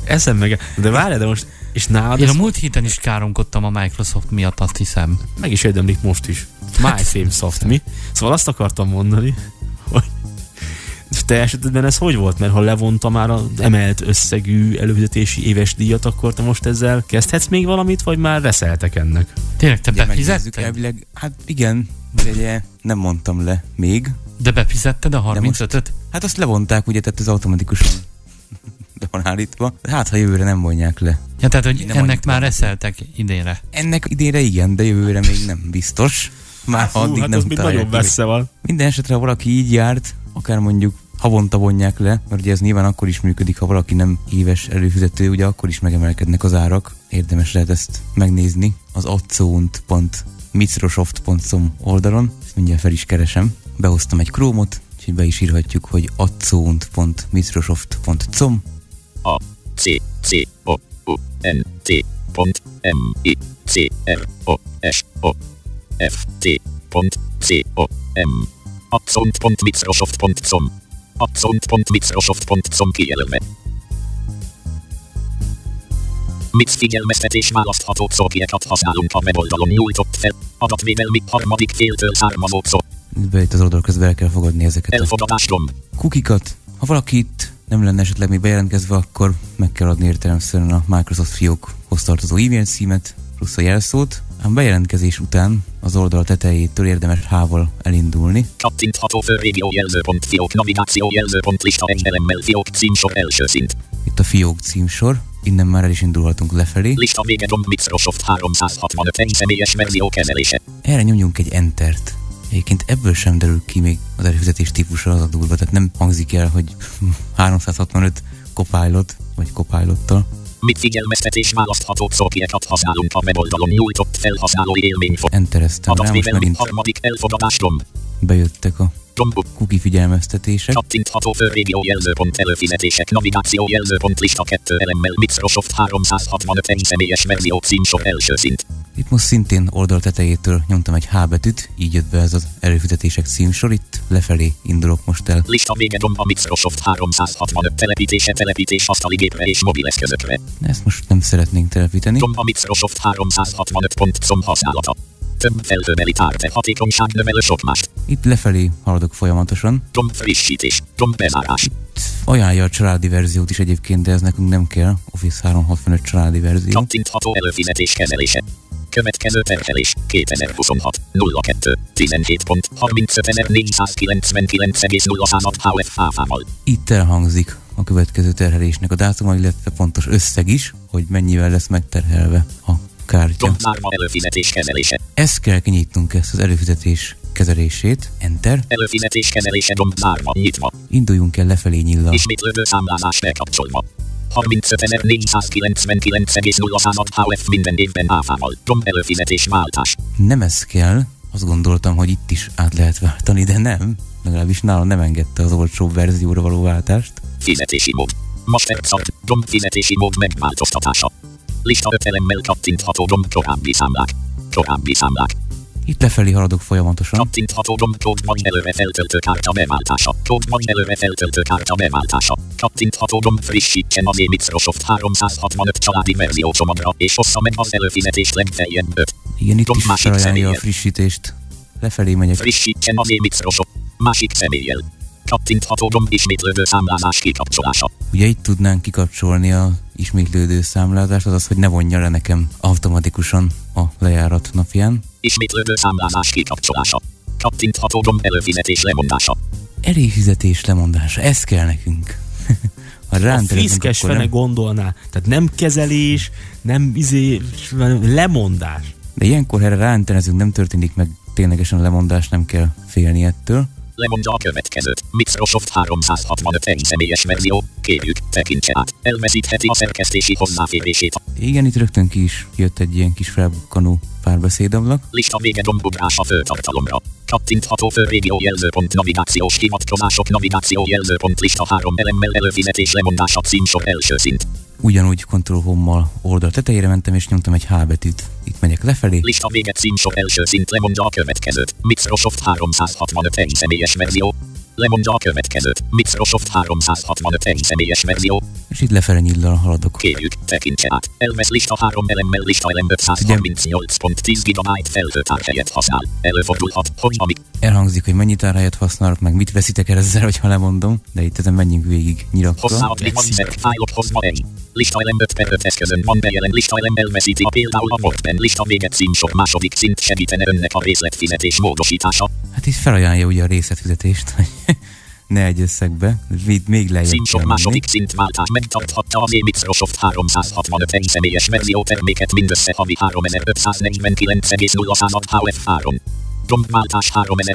Eszem meg. De várj, de most... És nálad Én a múlt héten is káromkodtam a Microsoft miatt, azt hiszem. meg is érdemlik most is. MySameSoft, mi? Szóval azt akartam mondani, hogy te esetedben ez hogy volt? Mert ha levonta már az emelt összegű előfizetési éves díjat, akkor te most ezzel kezdhetsz még valamit, vagy már reszeltek ennek? Tényleg, te Ugye megnézzük befizetted? elvileg, hát igen, de ugye nem mondtam le még. De befizetted a 35-öt? Hát azt levonták, ugye, tehát ez automatikusan le van állítva. Hát, ha jövőre nem vonják le. Ja, tehát, hogy Nem ennek annyit már van. reszeltek idénre. Ennek idénre igen, de jövőre még nem biztos. Már Hú, addig hát nem az még utálják. nagyon messze van. Minden esetre, ha valaki így járt, akár mondjuk havonta vonják le, mert ugye ez nyilván akkor is működik, ha valaki nem éves előfizető, ugye akkor is megemelkednek az árak. Érdemes lehet ezt megnézni az azzont.microsoft.com oldalon. Ezt mindjárt fel is keresem. Behoztam egy Chrome-ot, úgyhogy be is írhatjuk, hogy azzont.microsoft.com. A C C O U N T M I C R O S O F T C O M azzont.microsoft.com azzont.microsoft.com kijelölve. Mit figyelmeztetés választható szókieket használunk a weboldalon nyújtott fel. Adatvédelmi harmadik féltől származó szó. Bejött az oldal, közben el kell fogadni ezeket a Elfogadás gomb. kukikat. Ha valaki itt nem lenne esetleg még bejelentkezve, akkor meg kell adni értelemszerűen a Microsoft fiókhoz tartozó e-mail címet plusz a jelszót. A bejelentkezés után az oldal tetejétől érdemes H-val elindulni. Kattintható fő régiójelző.fiók fiók navigációjelző lista egy elemmel fiók címsor első szint. Itt a fiók címsor, innen már el is indulhatunk lefelé. Lista vége gomb Microsoft 365 egy személyes verzió kezelése. Erre nyomjunk egy Entert. Egyébként ebből sem derül ki még az előfizetés típusa az adulva, tehát nem hangzik el, hogy 365 Copilot, vagy Copilottal. Mit figyelmeztetés választható szókieket használunk a weboldalon nyújtott felhasználói élményfog. Entereztem rá, most Adatvédelmi megint harmadik elfogadás gomb. bejöttek a Gombuk. cookie figyelmeztetések. Kattintható fő régiójelző előfizetések navigációjelző lista 2 elemmel Microsoft 365 egy személyes verzió címsor első szint. Itt most szintén oldal tetejétől nyomtam egy H betűt, így jött be ez az előfizetések címsor, itt lefelé indulok most el. Lista vége gomb a Microsoft 365 telepítés asztali gépre és mobileszközökre. Ezt most nem szeretnénk telepíteni. Gomb a Microsoft 365.com használata. Több felhőbeli tárte hatékonyság növelő sok mást. Itt lefelé haladok folyamatosan. Gomb frissítés, gomb bezárás. Ajánlja a családi verziót is egyébként, de ez nekünk nem kell. Office 365 családi verzió. Kattintható előfizetés kezelése. Következő terhelés 2026 02 17.35.499,0 HFH-val. Itt elhangzik a következő terhelésnek a dátuma, illetve pontos összeg is, hogy mennyivel lesz megterhelve a kártya. Gomb zárva előfizetés kezelése. Ezt kell kinyitnunk, ezt az előfizetés kezelését. Enter. Előfizetés kezelése gomb zárva nyitva. Induljunk el lefelé nyilla. Ismétlődő számlázás bekapcsolva. 35.499,0 HF minden évben áfával. Gomb előfizetés váltás. Nem ez kell, azt gondoltam, hogy itt is át lehet váltani, de nem. Legalábbis nálam nem engedte az olcsóbb verzióra való váltást. Fizetési mód. Mastercard. Gomb fizetési mód megváltoztatása. Lista 5 elemmel kattintható gomb korábbi számlák. Korábbi számlák. Itt lefelé haladok folyamatosan. Kattintható gomb kódban előre feltöltő kártya beváltása. Kódban előre feltöltő kártya beváltása. Kattintható gomb frissítsen az Microsoft 365 családi verzió csomagra, és ossza meg az előfizetés legfeljebb 5. Igen, itt Gomb is másik felajánlja a személlyel. frissítést. Lefelé megyek. Frissítsen az Microsoft másik személlyel. Kattintható gomb ismétlődő számlázás kikapcsolása. Ugye itt tudnánk kikapcsolni a ismétlődő számlázást, azaz, hogy ne vonja le nekem automatikusan a lejárat napján. Ismétlődő számlázás kikapcsolása. Kattintható gomb előfizetés lemondása. Előfizetés lemondása, ez kell nekünk. Ha A ránk friszkes fene gondolná. Tehát nem kezelés, nem lemondás. De ilyenkor, ha erre rántenezünk, nem történik meg ténylegesen a lemondás, nem kell félni ettől. Lemondja a következőt. Microsoft 365 egy személyes verzió. Kérjük, tekintse át. Elveszítheti a szerkesztési hozzáférését. Igen, itt rögtön ki is jött egy ilyen kis felbukkanó párbeszédablak. Lista vége gombugrás a főtartalomra. Kattintható fő régiójelzőpont navigációs hivatkozások navigációjelzőpont lista 3 elemmel előfizetés lemondása címsor első szint. Ugyanúgy Ctrl-Home-mal oldal tetejére mentem és nyomtam egy H betűt. Itt megyek lefelé. Lista vége címsor első szint lemondja a következőt. Microsoft 365 egy személyes verzió. Lemondja a következőt. Microsoft 365 egy személyes verzió. És itt lefele nyillal haladok. Kérjük, tekintse át. Elvesz lista 3 elemmel lista elem 538.10 GB feltöltárhelyet használ. Előfordulhat, hogy amik. Elhangzik, hogy mennyi tárhelyet használok, meg mit veszitek el ezzel, hogyha lemondom, de itt ezen menjünk végig nyirakra. Hozzáadni manzert fájlokhoz ma ennyi. Lista elem 5/5 eszközön van bejelen lista elem elveszíti a például a Wordben lista véget címsor második szint segítene önnek a részletfizetés módosítása. Hát itt felajánlja ugye a részletfizetést, hogy ne egy összegbe, még lejjebb Címsor kell második szint váltás megtarthatta az Microsoft 365 egyszemélyes verzió terméket mindössze havi 3549,0 HF3. Gombváltás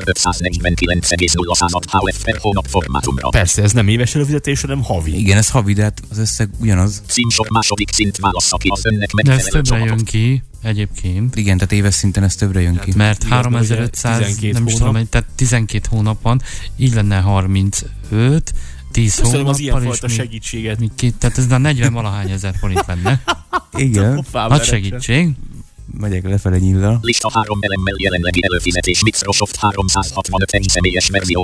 3549,0 HF per hónap formátumra. Persze, ez nem éves előfizetés, hanem havi. Igen, ez havi, de hát az összeg ugyanaz. Címsor második szint válassza ki az önnek De ez megfelelő többre csomagot. jön ki egyébként. Igen, tehát éves szinten ez többre jön ki. Mert Igaz, 3500, ugye 12 nem is hónap. tudom, tehát 12 hónap van, így lenne 35, 10 Köszönöm az hónappal, ilyenfajta és segítséget. tehát ez már 40 valahány ezer forint lenne. Igen, Nagy segítség. megyek lefele nyillal. Lista 3 elemmel jelenlegi előfizetés Microsoft 365 egyszemélyes verzió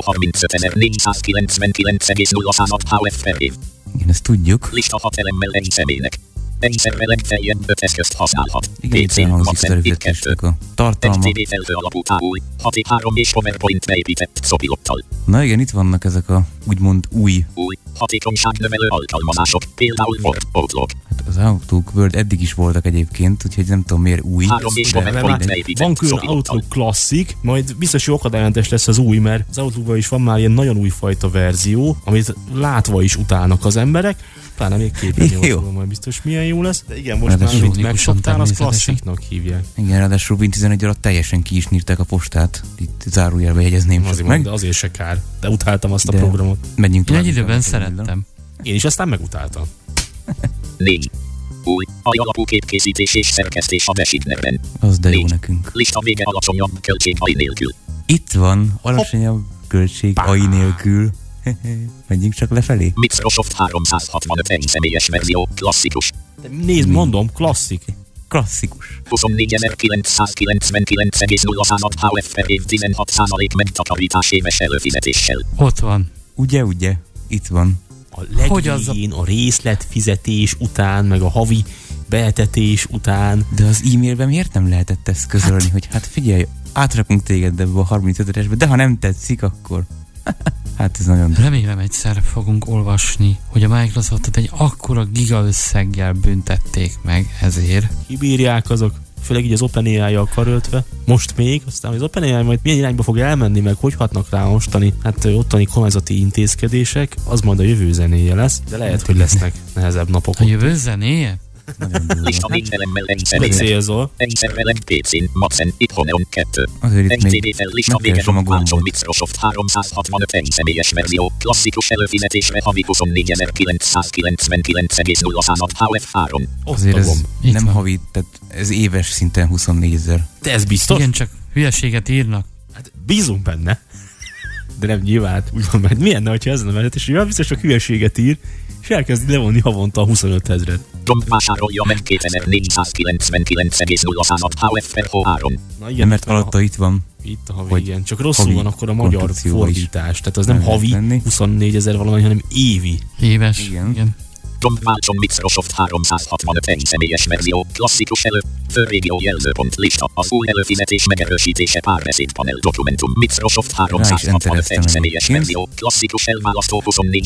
35.499,0 HF per év. Igen, ezt tudjuk. Lista 6 elemmel egy személynek. Egy szervel legfeljebb 5 eszközt használhat. Igen, itt PC, elhangzik az Maxen, előfizetésnek a egy tartalma. TV felhő alapú távúj, 6.3 és PowerPoint beépített szopilottal. Na igen, itt vannak ezek a úgymond új, Új, hatékonyságnövelő alkalmazások, például Word, Outlook. hát az Outlook Word eddig is voltak egyébként, úgyhogy nem tudom miért új. 3 és De, PowerPoint mert beépített van külön szopilottal. Outlook Classic, majd biztos, hogy akadálymentes lesz az új, mert az Outlookban is van már ilyen nagyon újfajta verzió, amit látva is utálnak az emberek, pláne még képernyőn majd biztos milyen jó lesz. De igen, most Ráadásul már amit unikusan megszoktál, az természetesen. klassziknak hívják. Igen, ráadásul Win 11 alatt teljesen ki is nyírták a postát. Itt zárójelbe jegyezném csak Azért meg. de azért se kár. De utáltam azt a De programot. Megyünk Én tovább. egy időben szerettem. Én is aztán megutáltam. 4. Új, AI alapú képkészítés és szerkesztés a Besignerben. Az de jó 4. nekünk. Lista vége alacsonyabb költség AI nélkül. Itt van, alacsonyabb költség AI nélkül. Menjünk csak lefelé. Microsoft 365 egyszemélyes verzió, klasszikus. De nézd, mondom, klasszik. Klasszikus. 24.999,0 HF per év 16% megtakarítás éves előfizetéssel. Ott van. Ugye? Itt van. A Hogy az legvégén, a részletfizetés után, meg a havi beetetés után. De az e-mailben miért nem lehetett ezt közölni, hogy hát figyelj, átrakunk téged ebbe a 35-esbe, de ha nem tetszik, akkor... Hát ez nagyon... Remélem egyszer fogunk olvasni, hogy a Microsoftot egy akkora gigaösszeggel büntették meg ezért. Kibírják azok, főleg így az OpenAI-jal karöltve. Most még, aztán az OpenAI majd milyen irányba fog elmenni, meg hogy hatnak rá ottani kormányzati intézkedések, az majd a jövő zenéje lesz, de lehet, hogy lesznek nehezebb napok. A jövő zenéje? Nagyon durva. Lista 4 elemmel egy Mit személynek. célzol? Egy szervel egy PC-n, Maxen, itthon 2. Azért itt Egy még CD fel lista meg kell vége som a Gombváltson gombot. Microsoft 365 egyszemélyes verzió, klasszikus előfizetésre havi 24.999,0 HF3. Azért ez Itt nem van. havi, tehát ez éves szinten 24 000. Te ez biztos? Igen, csak hülyeséget írnak. Hát bízunk benne. De nem nyilván, hát úgy van, mert milyen, hogyha ezen a menet, és biztos csak hülyeséget ír, és elkezdi levonni havonta a 25 000-et. Gomb vásárolja meg 2499,0 HF per H3. Na Igen, mert alatta itt van. Itt a havi, hogy igen. Csak rosszul havi van akkor a magyar konstrukcióba is fordítás. Tehát az nem lehet havi venni. 24 000 valami, hanem évi. Éves. Igen. Gombváltson Microsoft 365 egyszemélyes verzió, klasszikus főrégió jelzőpont lista, az új előfizetés megerősítése párbeszédpanel dokumentum, Microsoft 365 egyszemélyes verzió, klasszikus elválasztó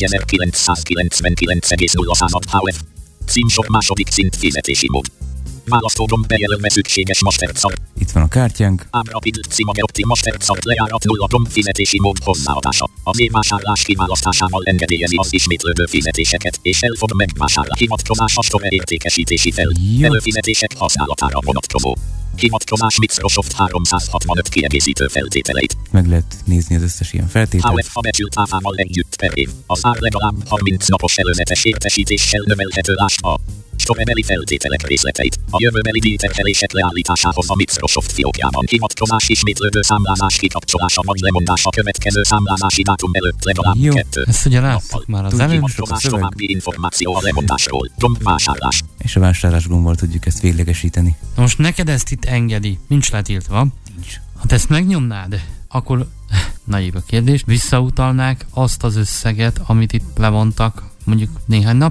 24.999,0 HF. Címsor második szint fizetési mód. Választógomb bejelölve szükséges mastercard. Itt van a kártyánk. Ábrapid Cimageopti mastercard lejárat 0 gomb fizetési mód hozzáadása. A névvásárlás kiválasztásával engedélyezi az ismétlődő fizetéseket, és el fog megvásárlás. Hivatkozás a store értékesítési fel. Jó. Előfizetések használatára vonatkozó. Hivatkozás Microsoft 365 kiegészítő feltételeit. Meg lehet nézni az összes ilyen feltételt. HF a becsült áfával együtt per év. Az ár legalább 30 napos előzetes értesítéssel növelhető a storebeli feltételek részleteit. A jövőbeli díjterhelések leállításához a Microsoft fiókjában hivatkozás ismétlődő számlázás kikapcsolása vagy lemondása következő számlázási dátum előtt legalább Jó. 2. Ezt ugye láttuk már az Tudjuk, előbb. Hivatkozás szöveg. további információ a lemondásról. Gombvásárlás. És a vásárlás gombbal tudjuk ezt véglegesíteni. Na most neked ezt itt engedi, nincs letiltva. Nincs. Ha te ezt megnyomnád, akkor naív a kérdés, visszautalnák azt az összeget, amit itt levontak mondjuk néhány napja?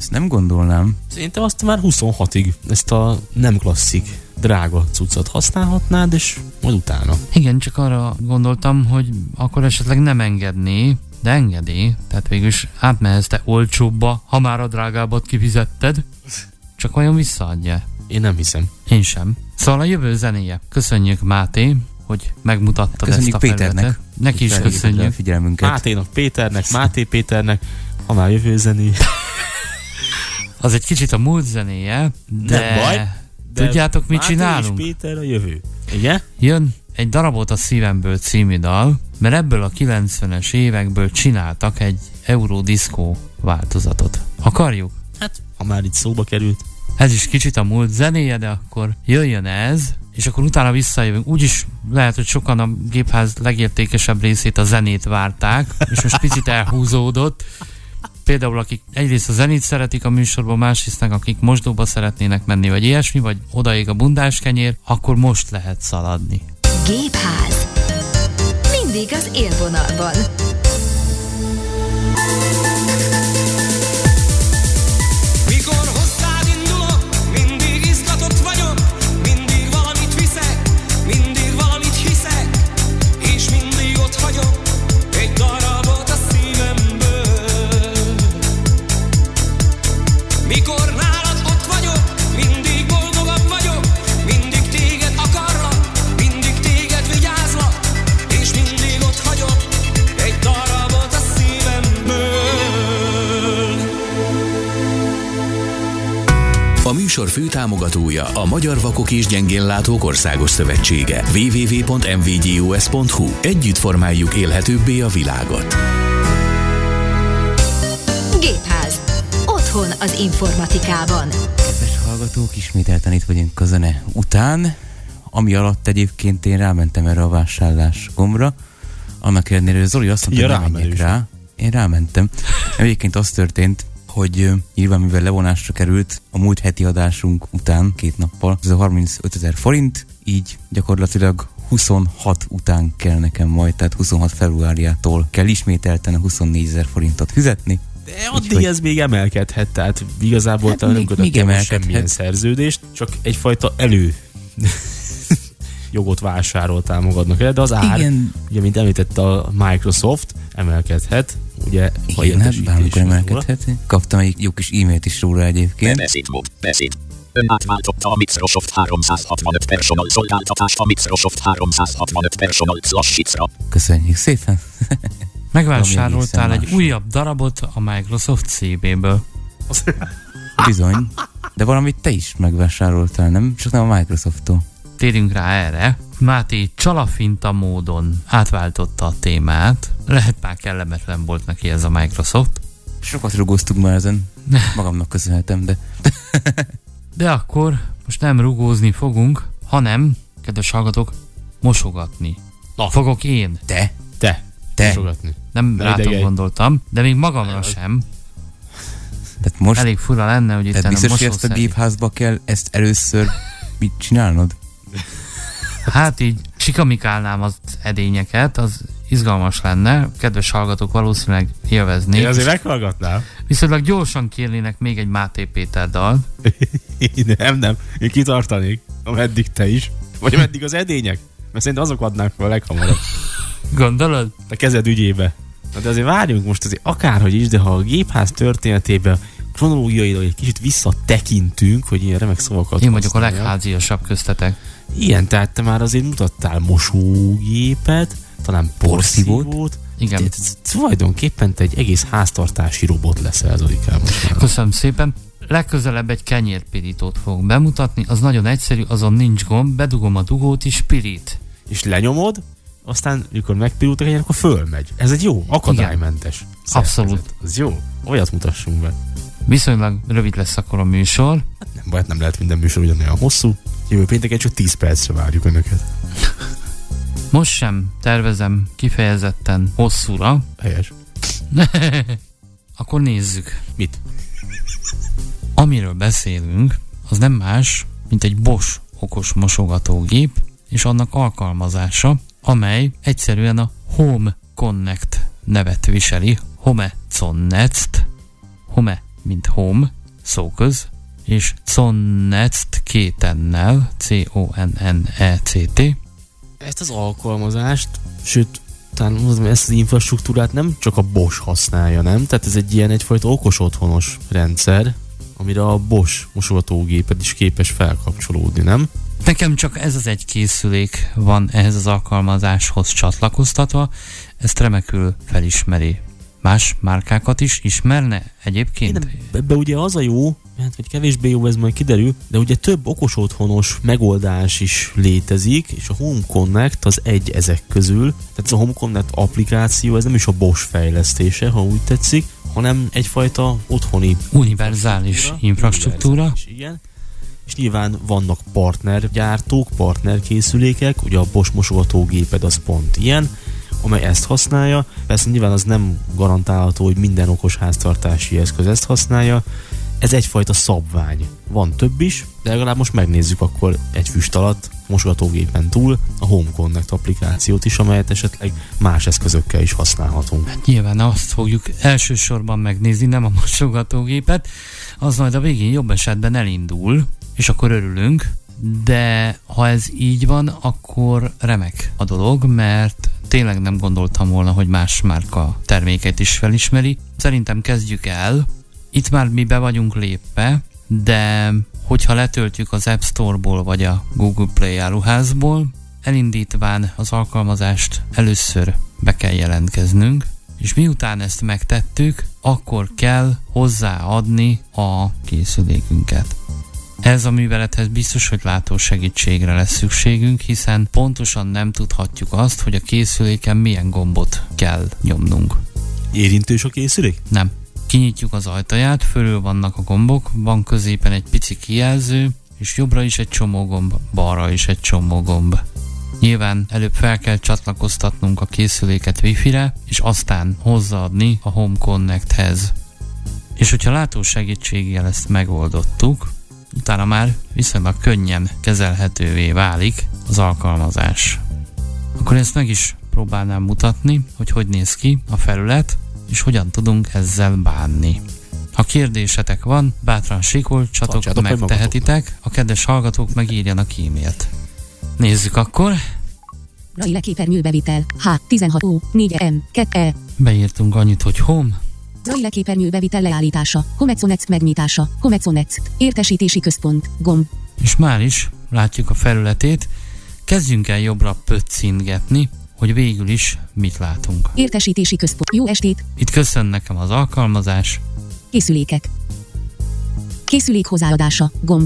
Ezt nem gondolnám. Szerintem azt már 26-ig ezt a nem klasszik, drága cuccot használhatnád, és majd utána. Igen, csak arra gondoltam, hogy akkor esetleg nem engedné, de engedi. Tehát végülis átmehetsz te olcsóbba, ha már a drágábbat kifizetted, csak vajon visszaadja? Én nem hiszem. Én sem. Szóval a jövő zenéje. Köszönjük, Máté, hogy megmutattad Köszönjük ezt a Péternek. felületet. Neki is köszönjük. A figyelmünket. Máténak Péternek, Máté Péternek, ha már jövő zené. Az egy kicsit a múlt zenéje, de, Nem baj, de tudjátok, mit Máté csinálunk? és Péter a jövő. Igen? Jön Egy darabot a szívemből című dal, mert ebből a 90-es évekből csináltak egy Eurodisco változatot. Akarjuk? Hát, ha már itt szóba került. Ez is kicsit a múlt zenéje, de akkor jöjjön ez, és akkor utána visszajövünk. Úgyis lehet, hogy sokan a Gépház legértékesebb részét, a zenét várták, és most picit elhúzódott. Például akik egyrészt a zenét szeretik a műsorban, másrészt akik mosdóba szeretnének menni, vagy ilyesmi, vagy odaig a bundás kenyér, akkor most lehet szaladni. Gépház. Mindig az élvonalban. Mikor hozzád indulok, mindig izgatott vagyok, mindig valamit viszek, mindig valamit hiszek, és mindig ott hagyok egy darabot a szívemből. Mikor nálad ott vagyok, mindig boldogabb vagyok, mindig téged akarlak, mindig téged vigyázlak, és mindig ott hagyok egy darabot a szívemből. A műsor főtámogatója a Magyar Vakok és Gyengénlátók Országos Szövetsége. www.mvgus.hu. Együtt formáljuk élhetőbbé a világot. Gépház. Otthon az informatikában. Kedves hallgatók, ismételten itt vagyunk a zene után, ami alatt egyébként én rámentem erre a vásárlás gombra. Annak ellenére, hogy Zoli azt mondta, hogy nem menjek rá. Én rámentem. Egyébként az történt, hogy nyilván mivel levonásra került a múlt heti adásunk után 2 nappal, ez a 35 000 forint, így gyakorlatilag 26 után kell nekem majd, tehát 26 februárjától kell ismételten a 24 000 forintot fizetni. De addig ez még emelkedhet, tehát igazából Hát nem még kötöttem emelkedhet. semmilyen szerződést, csak egyfajta jogot vásároltál magadnak el, de az ár, Igen. ugye, mint említette a Microsoft, emelkedhet, ugye, ha Igen, hát értesítés bármikor van róla. emelkedhet. Kaptam egy jó kis e-mailt is róla egyébként. Beszéd. Ön átváltotta a Microsoft 365 Personal szolgáltatást a Microsoft 365 Personal Slash-ra. Köszönjük szépen. Megvásároltál Valami egy egészen újabb darabot a Microsoft CB-ből. Bizony. De valamit te is megvásároltál, nem? Csak nem a Microsofttól. Térjünk rá erre. Máté csalafinta módon átváltotta a témát. Lehet már kellemetlen volt neki ez a Microsoft. Sokat rugóztuk már ezen. Magamnak köszönhetem, de... De akkor most nem rugózni fogunk, hanem, kedves hallgatók, mosogatni. Fogok én. Te? Te. Mosogatni. Nem Ne rátok idegelj. gondoltam, de még magamra sem. Tehát most... Elég fura lenne, hogy itt Tehát a biztos, hogy ezt a mosószerű. gépházba kell ezt először mit csinálnod? Hát így csikamikálnám az edényeket, az izgalmas lenne. Kedves hallgatók valószínűleg élveznék. Én azért meghallgatnám. Viszonylag gyorsan kérnének még egy Máté Péter dalt. Nem. Én kitartanék, ameddig te is. Vagy ameddig az edények. Mert szerintem azok adnák fel a leghamarabb. Gondolod? A kezed ügyébe. Na de azért várjunk most azért akárhogy is, de ha a gépház történetében kronológiailag egy kicsit visszatekintünk, hogy ilyen remek szavakat Én vagyok a használjak. legháziasabb köztetek. Igen, tehát te már azért mutattál mosógépet, talán porszívót. Igen. Tehát tulajdonképpen te egy egész háztartási robot leszel, Zolikám. most már. Köszönöm szépen. Legközelebb egy kenyérpirítót fogok bemutatni, az nagyon egyszerű, azon nincs gomb, bedugom a dugót és pirít. És lenyomod, aztán mikor megpirultak egyen, akkor fölmegy. Ez egy jó, akadálymentes. Abszolút. szerkezet. Ez jó. Olyat mutassunk be. Viszonylag rövid lesz akkor a műsor. Hát nem baj, nem lehet minden műsor ugyanolyan hosszú. Jövő pénteken csak 10 percre várjuk önöket. Most sem tervezem kifejezetten hosszúra. Helyes. Akkor nézzük. Mit? Amiről beszélünk, az nem más, mint egy Bosch okos mosogatógép, és annak alkalmazása, amely egyszerűen a Home Connect nevet viseli. Home Connect. Home mint home, szóköz, és Connect kétennel, C-O-N-N-E-C-T. Ezt az alkalmazást, sőt, talán mondom, ezt az infrastruktúrát nem csak a Bosch használja, nem? Tehát ez egy ilyen egyfajta okos otthonos rendszer, amire a Bosch mosogatógéped is képes felkapcsolódni, nem? Nekem csak ez az egy készülék van ehhez az alkalmazáshoz csatlakoztatva, ezt remekül felismeri. Más márkákat is ismerne egyébként? Ebbe ugye az a jó, hát vagy kevésbé jó, ez majd kiderül, de ugye több okos otthonos megoldás is létezik, és a Home Connect az egy ezek közül. Tehát ez a Home Connect applikáció, ez nem is a Bosch fejlesztése, ha úgy tetszik, hanem egyfajta otthoni univerzális infrastruktúra. Igen. És nyilván vannak partnergyártók, partnerkészülékek, ugye a Bosch mosogatógéped az pont ilyen, amely ezt használja. Persze nyilván az nem garantálható, hogy minden okos háztartási eszköz ezt használja. Ez egyfajta szabvány. Van több is, de legalább most megnézzük akkor egy füst alatt mosogatógépen túl a Home Connect applikációt is, amelyet esetleg más eszközökkel is használhatunk. Hát nyilván azt fogjuk elsősorban megnézni, nem a mosogatógépet, az majd a végén jobb esetben elindul, és akkor örülünk, de ha ez így van, akkor remek a dolog, mert tényleg nem gondoltam volna, hogy más márka terméket is felismeri. Szerintem kezdjük el. Itt már mi be vagyunk lépve, de hogyha letöltjük az App Store-ból vagy a Google Play áruházból, elindítván az alkalmazást először be kell jelentkeznünk, és miután ezt megtettük, akkor kell hozzáadni a készülékünket. Ez a művelethez biztos, hogy látósegítségre lesz szükségünk, hiszen pontosan nem tudhatjuk azt, hogy a készüléken milyen gombot kell nyomnunk. Érintős a készülék? Nem. Kinyitjuk az ajtaját, fölül vannak a gombok, van középen egy pici kijelző, és jobbra is egy csomó gomb, balra is egy csomó gomb. Nyilván előbb fel kell csatlakoztatnunk a készüléket Wi-Fi-re, és aztán hozzáadni a Home Connecthez. És hogyha látósegítséggel ezt megoldottuk, utána már viszonylag könnyen kezelhetővé válik az alkalmazás. Akkor ezt meg is próbálnám mutatni, hogy néz ki a felület, és hogyan tudunk ezzel bánni. Ha kérdésetek van, bátran sikolcsatok, megtehetitek, a kedves hallgatók megírjanak e-mailt. Nézzük akkor. Braille képernyőbevitel H16O 4M 2E. Beírtunk annyit, hogy Home. Braille képernyőbevitel leállítása, Homeconext megnyitása, Homeconext, értesítési központ, gomb. És már is látjuk a felületét. Kezdjünk el jobbra pöccintgetni, hogy végül is mit látunk. Értesítési központ. Jó estét! Itt köszön nekem az alkalmazás. Készülékek. Készülék hozzáadása, gomb.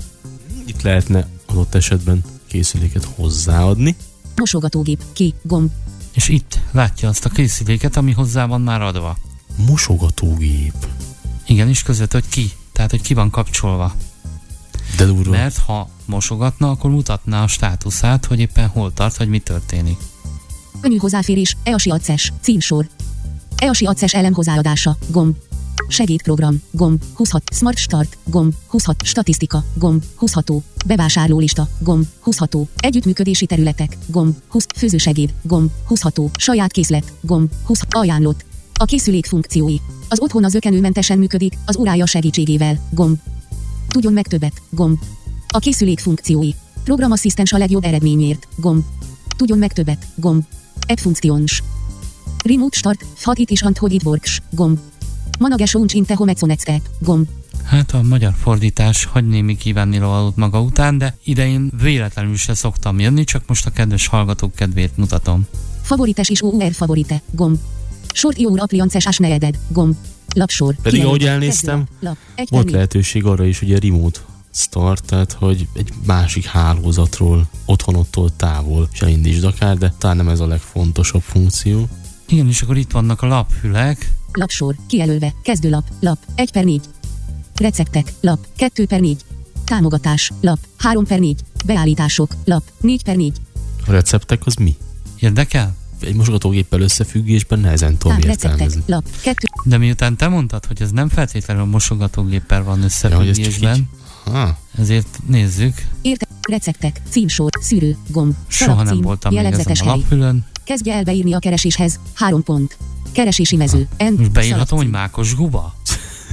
Itt lehetne adott esetben készüléket hozzáadni. Mosogatógép, ki, gomb. És itt látja azt a készüléket, ami hozzá van már adva. Mosogatógép. Igen, és között, hogy ki. Tehát, hogy ki van kapcsolva. De durva. Mert ha mosogatna, akkor mutatná a státuszát, hogy éppen hol tart, vagy mi történik. Könnyű hozzáférés, EASI Access, címsor. EASI Access elem hozzáadása, gomb. Segédprogram, gomb, 26, Smart Start, gomb, 26, statisztika, gomb, 26, bevásárlólista, gomb, 26, együttműködési területek, gomb, 20, főzősegéd, gomb, 26, saját készlet, gomb, 26, ajánlott. A készülék funkciói. Az otthon az zökkenőmentesen működik, az órája segítségével, gomb. Tudjon meg többet, gomb. A készülék funkciói. Programasszisztens a legjobb eredményért, gomb. Tudjon meg többet, gomb. App funkciós. Remote Start, hat it is and hogy it works, gomb. Manage launch in the Homeconext app, gomb. Hát a magyar fordítás hagy némi kívánnivalót maga után, de idején véletlenül se szoktam jönni, csak most a kedves hallgatók kedvéért mutatom. Favorites is OUR favorite, gomb. Short your appliances as needed, gomb. Lapsor. Pedig ahogy elnéztem, volt lehetőség arra is, ugye remote start, tehát hogy egy másik hálózatról, otthonottól távol se indítsd akár, de talán nem ez a legfontosabb funkció. Igen, és akkor itt vannak a lapfülek. Lapsor, kijelölve, kezdőlap, lap, 1/4. Receptek, lap, 2/4. Támogatás, lap, 3/4. Beállítások, lap, 4/4. A receptek az mi? Érdekel? Egy mosogatógéppel összefüggésben nehezen tudom értelmezni. Lap, 2. De miután te mondtad, hogy ez nem feltétlenül mosogatógéppel van összefüggésben, ezért nézzük. Receptek, címsor, szűrő, gomb. Soha nem voltam még ezen a lapfülön. Kezdje el beírni a kereséshez, 3 pont. Keresési mező, Most beírhatom, hogy mákos guba?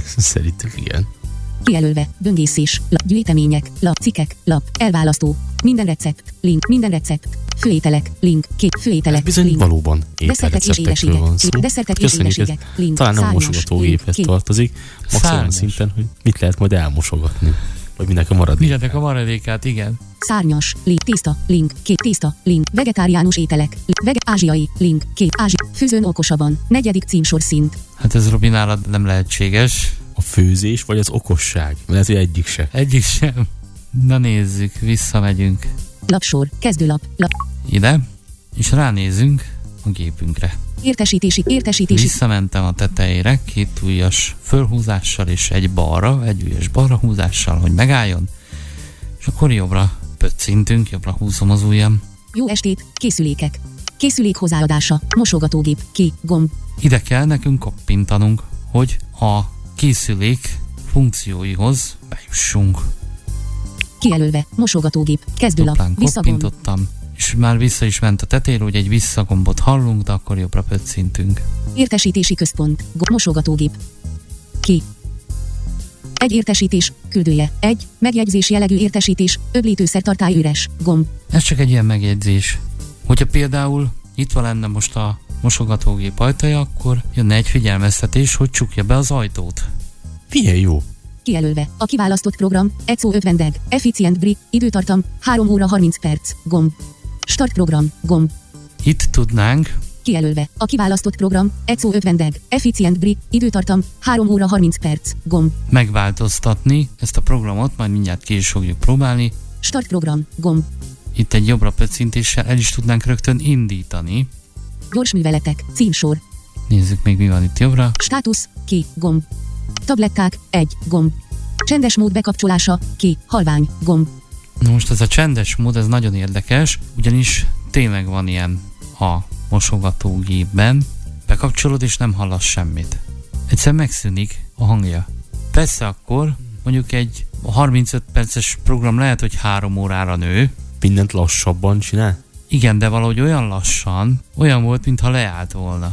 Szerintem igen. Kijelölve, böngészés, lap, gyűjtemények, lap, cikkek, lap, elválasztó, minden recept, link, minden recept, főételek, link, főételek, Ez bizony link. valóban Desszertek és ételreceptekről van szó. Desszertek és Köszönjük, ez édességek, link, talán a szárnyas, mosogatógéphez link, tartozik. Maximum Szárnyas. szinten, hogy mit lehet majd elmosogatni. Vagy minek a maradék. Írjátok a maradékát, igen. szárnyas, link, tészta, link, tészta, link, vegetáriánus ételek, ázsiai, link, főzőn okosabban, 4. címsor szint. Hát ez Robi nálad nem lehetséges. A főzés vagy az okosság? Lehet, hogy egyik se. Egyik sem. Na nézzük, visszamegyünk Lapsor, kezdőlap, lap, ide, és ránézünk a gépünkre. értesítési, Visszamentem a tetejére, 2 ujjas fölhúzással és egy ujjas balra húzással, hogy megálljon, és akkor jobbra pöccintünk, jobbra húzom az ujjam. jó estét, készülékek. Készülék hozzáadása, mosogatógép, gomb, Ide kell nekünk koppintanunk, hogy a készülék funkcióihoz bejussunk. kijelölve, mosogatógép, kezdőlap, Duplán visszagomb, koppintottam, és már vissza is ment a tetejére, hogy egy visszagombot hallunk, de akkor jobbra pöccintünk. értesítési központ, mosogatógép, egy értesítés, küldője, 1, megjegyzés jellegű értesítés, öblítőszertartály üres, gomb, Ez csak egy ilyen megjegyzés. Hogyha például itt van lenne most a mosogatógép ajtaja, akkor jönne egy figyelmeztetés, hogy csukja be az ajtót. Milyen jó. kijelölve, a kiválasztott program, ECO 50 deg, Efficient BRI, időtartam, 3 óra 30 perc, gomb, start program, gomb, Itt tudnánk, kijelölve, a kiválasztott program, ECO 50 deg, Efficient BRI, időtartam, 3 óra 30 perc, gomb, megváltoztatni ezt a programot, majd mindjárt ki is fogjuk próbálni. start program, gomb, Itt egy jobbra pöccintéssel el is tudnánk rögtön indítani. gyors műveletek, címsor, Nézzük még, mi van itt jobbra. státusz, gomb, tabletták, 1, gomb, csendes mód bekapcsolása, halvány, gomb, Na most ez a csendes mód, ez nagyon érdekes, ugyanis tényleg van ilyen a mosogatógépben. Bekapcsolod és nem hallasz semmit. Egyszer megszűnik a hangja. Persze akkor mondjuk egy 35 perces program lehet, hogy 3 órára nő. Mindent lassabban csinál? Igen, de valahogy olyan lassan, olyan volt, mintha leállt volna.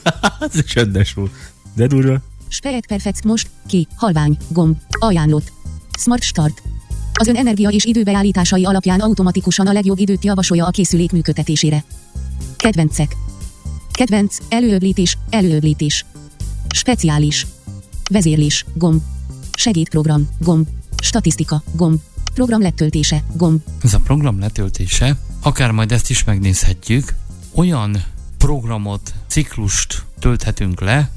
Ez csendes volt. De durva. Spirit Perfect most, halvány, gomb, ajánlott, Smart Start. Az ön energia és időbeállításai alapján automatikusan a legjobb időt javasolja a készülék működtetésére. Kedvencek. Kedvenc, előöblítés. Speciális. Vezérlés, gomb. Segédprogram, gomb. Statisztika, gomb. Program letöltése, gomb. Ez a program letöltése, akár majd ezt is megnézhetjük, olyan programot, ciklust tölthetünk le,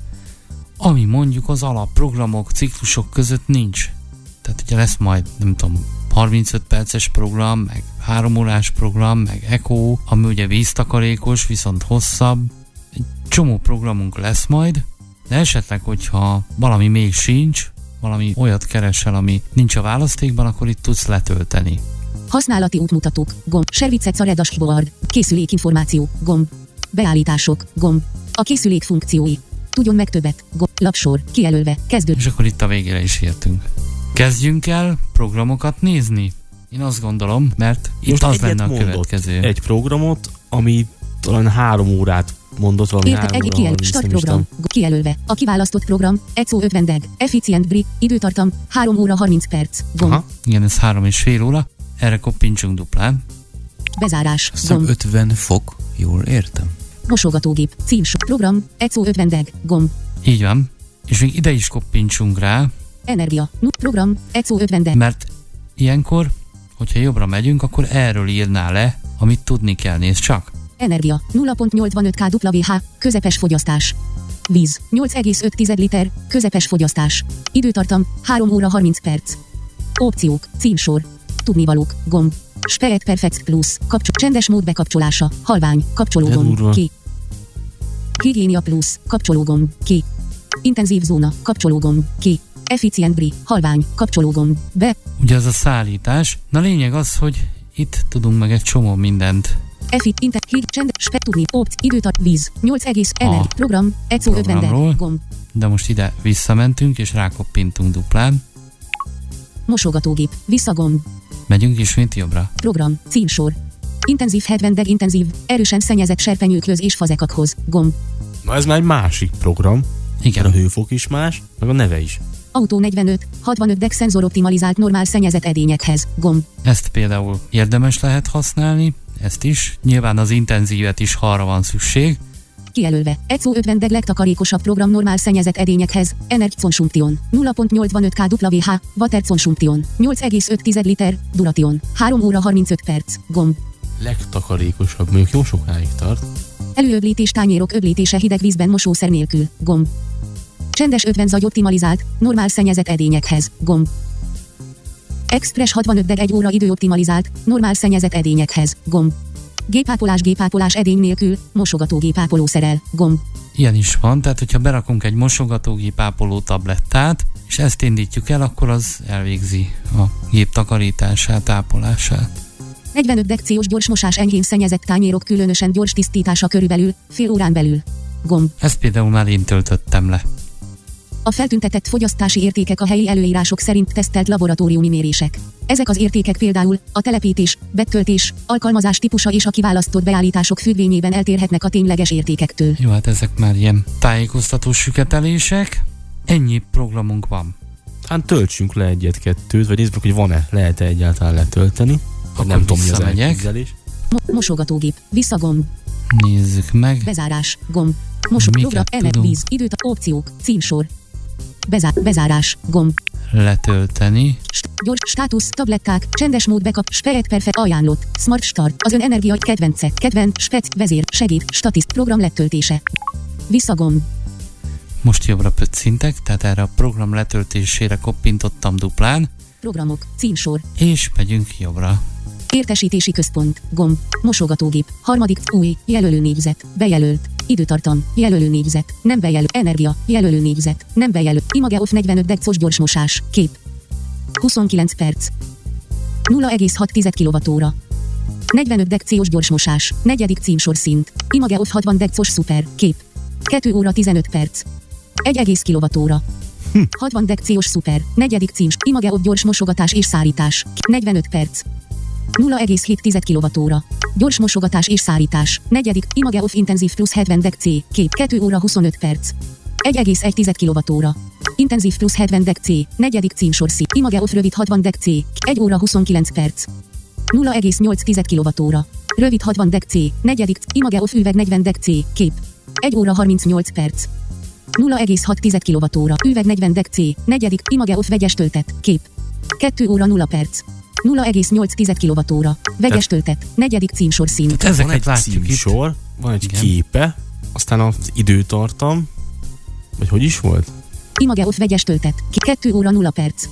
ami mondjuk az alapprogramok, ciklusok között nincs. Tehát ugye lesz majd, nem tudom, 35 perces program, meg 3 órás program, meg Echo, ami ugye víztakarékos, viszont hosszabb. Egy csomó programunk lesz majd, de esetleg, hogyha valami még sincs, valami olyat keresel, ami nincs a választékban, akkor itt tudsz letölteni. Használati útmutatók, gomb. Servicet a dashboard. Készülékinformáció, gomb. Beállítások, gomb. A készülék funkciói. Tudjon meg többet, gomb. Lapsor, kijelölve, kezdő. És akkor itt a végére is értünk. Kezdjünk el programokat nézni? Én azt gondolom, mert itt Most az egyet lenne a mondott, következő. egy programot, ami talán 3 órát mondott, valami 3 óra, valami Start program, kijelölve. A kiválasztott program, ECO 50 deg, Efficient BRI, időtartam, 3 óra 30 perc, gomb. Aha. Igen, ez 3,5 óra. Erre koppintsunk duplán. Bezárás, Aztán gomb. 50 fok, jól értem. Mosogatógép, címsor, program, ECO 50 deg, gomb. Így van. És még ide is koppintsunk rá, Energia, program, ECO 50 deg. mert ilyenkor, hogyha jobbra megyünk, akkor erről írná le, amit tudni kell, nézd csak. Energia, 0.85 kWh, közepes fogyasztás. Víz, 8,5 liter, közepes fogyasztás. Időtartam, 3 óra 30 perc. Opciók, címsor. Tudnivalók, gomb. Spirit Perfect Plus, csendes mód bekapcsolása, halvány, kapcsológomb, ki. Higiénia Plus, kapcsológomb, ki. Intenzív zóna, kapcsológomb, ki. Efficient BRI, halvány, kapcsológomb, be. Ugye ez a szállítás. Na lényeg az, hogy itt tudunk meg egy csomó mindent. Tudni, időtart, víz, 8, energy, program, ECO 50 programról. deg, gomb. De most ide visszamentünk, és rákoppintunk duplán. Mosogatógép, visszagomb, Megyünk ismét jobbra. program, címsor. Intenzív 70 deg, intenzív, erősen szennyezett serpenyőkhöz és fazekakhoz, gomb. Na ez már egy másik program. A Igen. hőfok is más, meg a neve is. Autó 45, 65 DEC szenzor optimalizált normál szennyezett edényekhez, gomb. Ezt például érdemes lehet használni, ezt is. Nyilván az intenzívet is, ha arra van szükség. Kijelölve. ECO 50 DEC legtakarékosabb program normál szennyezett edényekhez. Energiconsumption. 0.85 kWh. Waterconsumption. 8,5 liter. Duration. 3 óra 35 perc. Gomb. Legtakarékosabb, mondjuk jó sokáig tart. Előöblítés tányérok öblítése hideg vízben mosószer nélkül. Gomb. Csendes 50 zagy optimalizált, normál szennyezett edényekhez. Gomb. Express 65 DEC 1 óra idő optimalizált, normál szennyezett edényekhez. Gomb. Gépápolás edény nélkül, mosogatógép ápolószerrel. Gomb. Ilyen is van, tehát hogyha berakunk egy mosogatógép ápoló tablettát, és ezt indítjuk el, akkor az elvégzi a gép takarítását, ápolását. 45 DEC CO-s gyorsmosás enyhén szennyezett tányérok különösen gyors tisztítása körülbelül, fél órán belül. Gomb. Ezt például már én töltöttem le. A feltüntetett fogyasztási értékek a helyi előírások szerint tesztelt laboratóriumi mérések. Ezek az értékek például a telepítés, betöltés, alkalmazás típusa és a kiválasztott beállítások függvényében eltérhetnek a tényleges értékektől. Jó, hát ezek már ilyen tájékoztató süketelések. Ennyi programunk van. Hát töltsünk le egyet-kettőt, vagy nézzük, hogy van-e, lehet-e egyáltalán letölteni. Akkor nem tudom, mi az visszamegyek. elképzelés. Mosogatógép, visszagomb, Nézzük meg. bezárás, gomb, program, tudunk? víz, időt, opciók, címsor, bezárás, gomb, Letölteni. gyors, státusz, tabletták, csendes mód backup, speret perfect, ajánlott, smart start, az ön energia, kedvence, spec, vezér, segít, statiszt, program letöltése, visszagomb, Most jobbra pöccintek, tehát erre a program letöltésére koppintottam duplán, programok, címsor, és megyünk jobbra. értesítési központ, gomb, mosogatógép, harmadik, új, jelölő négyzet, bejelölt, időtartam, jelölő négyzet, nem bejelölt, energia, jelölő négyzet, nem bejelölt, image off 45 DEC-os gyorsmosás, kép, 29 perc, 0,6 kWh, 45 DEC-os gyorsmosás, negyedik címsor szint, image off 60 DEC-os szuper, kép, 2 óra 15 perc, 1 kWh, 60 DEC-os szuper, negyedik címs, image off gyors mosogatás és szárítás, 45 perc, 0,7 kWh. Gyors mosogatás és szárítás. Negyedik, image off intenzív plusz 70 DEC, kép, 2 óra 25 perc. 1,1 kWh. Intenzív plusz 70 DEC, negyedik címsor szí, image off rövid 60 DEC, 1 óra 29 perc. 0,8 kWh. Rövid 60 DEC, negyedik, image off üveg 40 DEC, kép, 1 óra 38 perc. 0,6 kWh. Üveg 40 DEC, negyedik, image off vegyes töltet, kép, 2 óra 0 perc. 0,8 kWh. Vegyes töltet. Negyedik címsor szín. Tehát Van ezeket egy látjuk itt. címsor, van egy Igen. képe, aztán az időtartam, vagy hogy is volt? Image off vegyes töltet. 2 óra 0 perc.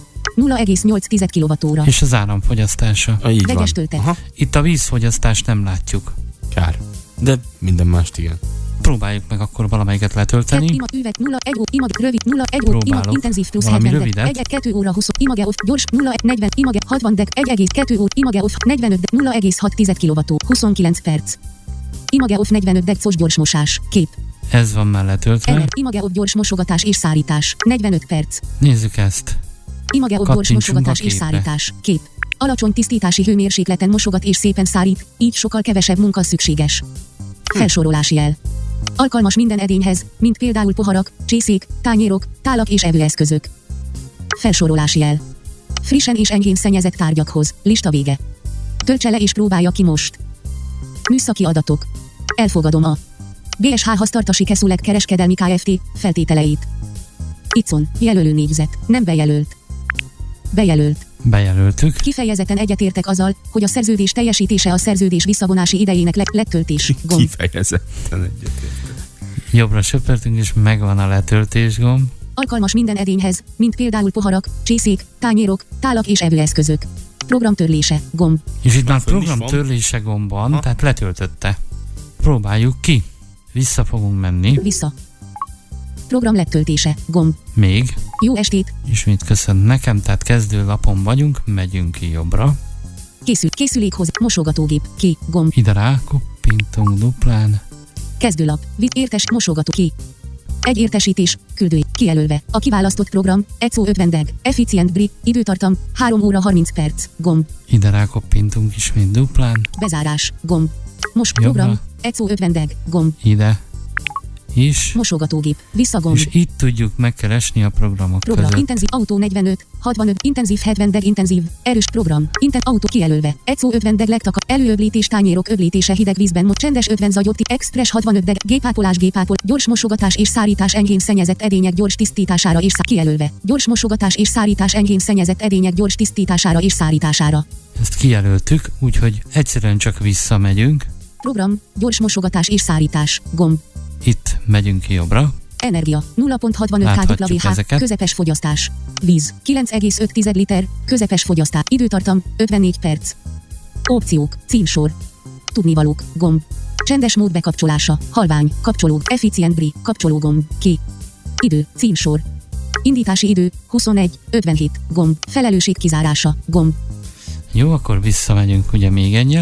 0,8 kWh. És az áramfogyasztása. Így Vegyes van. töltet. Aha, Itt a vízfogyasztást nem látjuk. kár. De minden mást igen. Próbáljuk meg akkor valamelyiket letölteni. Üveg 0, 1 ó, image rövid 0, 1 ó, image Próbálok intenzív plusz valami 70 rövidet. 1, 2 óra 20, image off gyors 0, 40, image 60 dek 1,2 ó, image off 45 dek 0,6 kWh 29 perc. Image off 45 dek gyors mosás, kép. Ez van már letöltve. Image off gyors mosogatás és szárítás, 45 perc. Nézzük ezt. Image off gyors Kattintsunk mosogatás a és képre. szárítás, kép. Alacsony tisztítási hőmérsékleten mosogat és szépen szárít, így sokkal kevesebb munka szükséges. Felsorolási jel. Alkalmas minden edényhez, mint például poharak, csészék, tányérok, tálak és evőeszközök. Felsorolási jel. Frissen és enyhén szennyezett tárgyakhoz, lista vége. Töltse le és próbálja ki most. Műszaki adatok. Elfogadom a BSH háztartási Keszulek kereskedelmi Kft. Feltételeit. Icon, jelölő négyzet, nem bejelölt. Bejelölt. Bejelöltük. Kifejezetten egyetértek azzal, hogy a szerződés teljesítése a szerződés visszavonási idejének letöltés. Gomb. Kifejezetten egyetértek. Jobbra söpörtünk, és megvan a letöltés gomb. Alkalmas minden edényhez, mint például poharak, csészék, tányérok, tálak és evőeszközök. Programtörlése, gomb. És itt már fönn is program van. törlése gomb van, Ha. tehát letöltötte. Próbáljuk ki. Vissza fogunk menni. Vissza. Program letöltése, gomb. Még. Jó estét. Ismét köszön nekem, tehát kezdő lapon vagyunk, megyünk ki jobbra. Készülékhoz, mosogatógép, ki, gomb. Ide rá, koppintunk duplán. Kezdőlap, értes, mosogató, ki. Egy értesítés, küldői, kijelölve. A kiválasztott program, ECO 50 deg, Efficient Bri, időtartam, 3 óra 30 perc, gomb. Ide rá koppintunk ismét duplán. Bezárás, gomb. Most Jobbra. program, ECO 50 deg, gomb. Ide. is. Mosogatógép. Visszagomb. És itt tudjuk megkeresni a programok Program. között. Intenzív autó 45, 65, intenzív 70 deg intenzív, erős program, autó kijelölve, ECO 50 deg legtaka, előöblítés tányérok öblítése hideg vízben, csendes 50 zagyotti, express 65 deg, gépápolás, gyors mosogatás és szárítás enyhén szennyezett edények gyors tisztítására és kijelölve, gyors mosogatás és szárítás enyhén szennyezett edények gyors tisztítására és szárítására. Ezt kijelöltük, úgyhogy egyszerűen csak visszamegyünk. Program, gyors mosogatás és szárítás, gomb. Itt megyünk jobbra. Energia, 0.65 Láthatjuk kWh, ezeket. közepes fogyasztás. Víz, 9,5 liter, közepes fogyasztás. Időtartam, 54 perc. Opciók, címsor. Tudnivalók, gomb. Csendes mód bekapcsolása, halvány, kapcsoló, efficient bri, kapcsoló gomb, ki. Idő, címsor. Indítási idő, 21:57, gomb. Felelősség kizárása, gomb. Jó, akkor visszamegyünk ugye még egyet.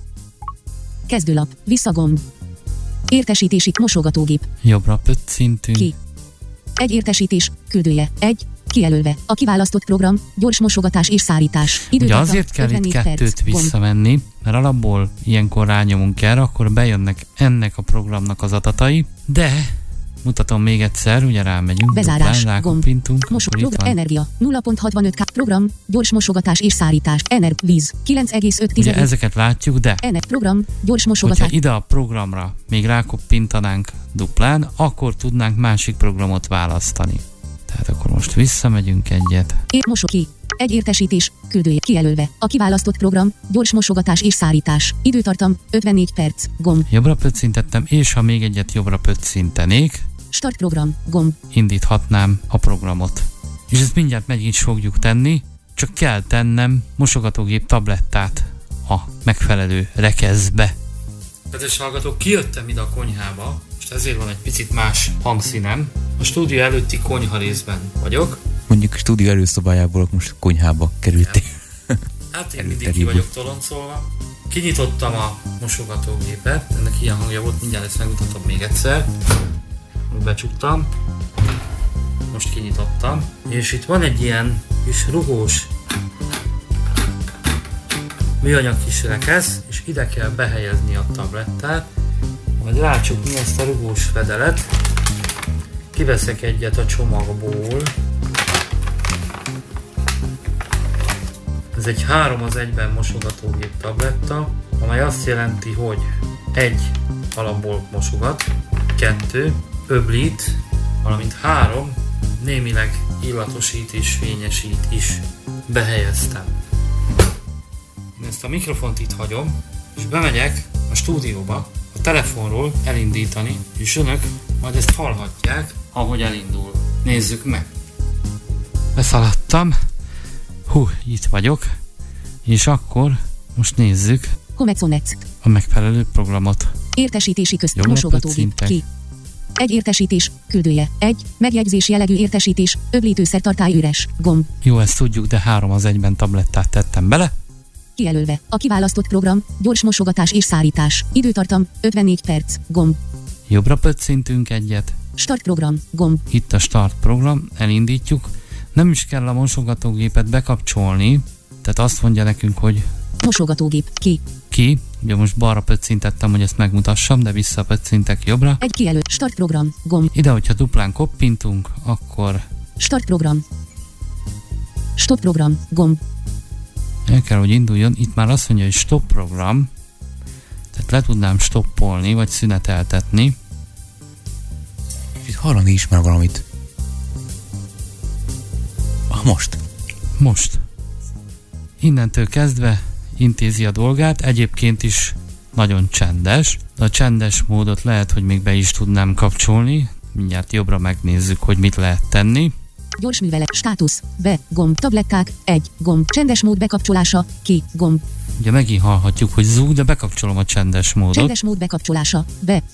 Kezdőlap, visszagomb. Értesítési, mosogatógép, Jobbra pöccintünk. ki. Egy értesítés, küldője, 1, kijelölve, a kiválasztott program, gyors mosogatás és szárítás. Ugye Időtartam, azért kell itt 54 kettőt perc, gomb. visszamenni, mert alapból ilyenkor rányomunk erre, akkor bejönnek ennek a programnak az adatai, de mutatom még egyszer, ugye rámegyünk, Bezárás, duplán rákoppintunk, akkor itt van. Energia, 0.65 K, program, gyors mosogatás és szárítás, víz, 9,5 Ugye ezeket látjuk, de program, gyors hogyha mosogatás, ide a programra még rákoppintanánk duplán, akkor tudnánk másik programot választani. Tehát akkor most visszamegyünk egyet. mosoki. Egy értesítés, küldője, kijelölve, a kiválasztott program, gyors mosogatás és szárítás, időtartam, 54 perc, gomb, Jobbra pöccintettem, és ha még egyet jobbra pöccintenék, start program, gomb, indíthatnám a programot. És ezt mindjárt meg is fogjuk tenni, csak kell tennem mosogatógép tablettát a megfelelő rekeszbe. Kedves hallgatók, kijöttem ide a konyhába, most ezért van egy picit más hangszínem. A stúdió előtti konyha részben vagyok. Mondjuk a stúdió előszobájából most konyhába kerültél. Hát én mindig ki vagyok toloncolva. Kinyitottam a mosogatógépet, ennek ilyen hangja volt, mindjárt ezt megmutatom még egyszer. Becsuktam, most kinyitottam, és itt van egy ilyen kis rugós műanyag kis rekesz, és ide kell behelyezni a tablettát, majd rácsukni ezt a rugós fedelet, kiveszek egyet a csomagból. Ez egy 3:1 mosogatógép tabletta, amely azt jelenti, hogy 1 alapból mosogat, 2 öblít, valamint 3 némileg illatosít és fényesít is. Behelyeztem. Én ezt a mikrofont itt hagyom, és bemegyek a stúdióba a telefonról elindítani, és önök majd ezt hallhatják, ahogy elindul. Nézzük meg. Beszaladtam. Itt vagyok. És akkor most nézzük Homeconet, a megfelelő programot. értesítési közt, Jobbra mosogatógép, pöccintek. ki. Egy értesítés, küldője, 1, megjegyzés jellegű értesítés, öblítőszer tartály üres, gomb, Jó, ezt tudjuk, de 3:1 tablettát tettem bele. kijelölve, a kiválasztott program, gyors mosogatás és szárítás, időtartam, 54 perc, gomb, Jobbra pöccintünk egyet. start program, gomb, Itt a start program, elindítjuk. Nem is kell a mosogatógépet bekapcsolni, tehát azt mondja nekünk, hogy mosogatógép, ki. Ugye most balra pöccintettem, hogy ezt megmutassam, de visszapöccintek jobbra. Egy kijelöl, start program, gomb, Ide, hogyha duplán koppintunk, akkor start program, stop program, gomb, el kell, hogy induljon. Itt már azt mondja, hogy stop program, tehát le tudnám stoppolni, vagy szüneteltetni. Itt hallani is már valamit. Most. Innentől kezdve intézi a dolgát, egyébként is nagyon csendes, de a csendes módot lehet, hogy még be is tudnám kapcsolni. Mindjárt jobbra megnézzük, hogy mit lehet tenni. gyors művelet, státusz, be, gomb, tabletták, 1, gomb, csendes mód bekapcsolása, ki, gomb, Ugye megint hallhatjuk, hogy zúg, de bekapcsolom a csendes módot, csendes mód bekapcsolása, be,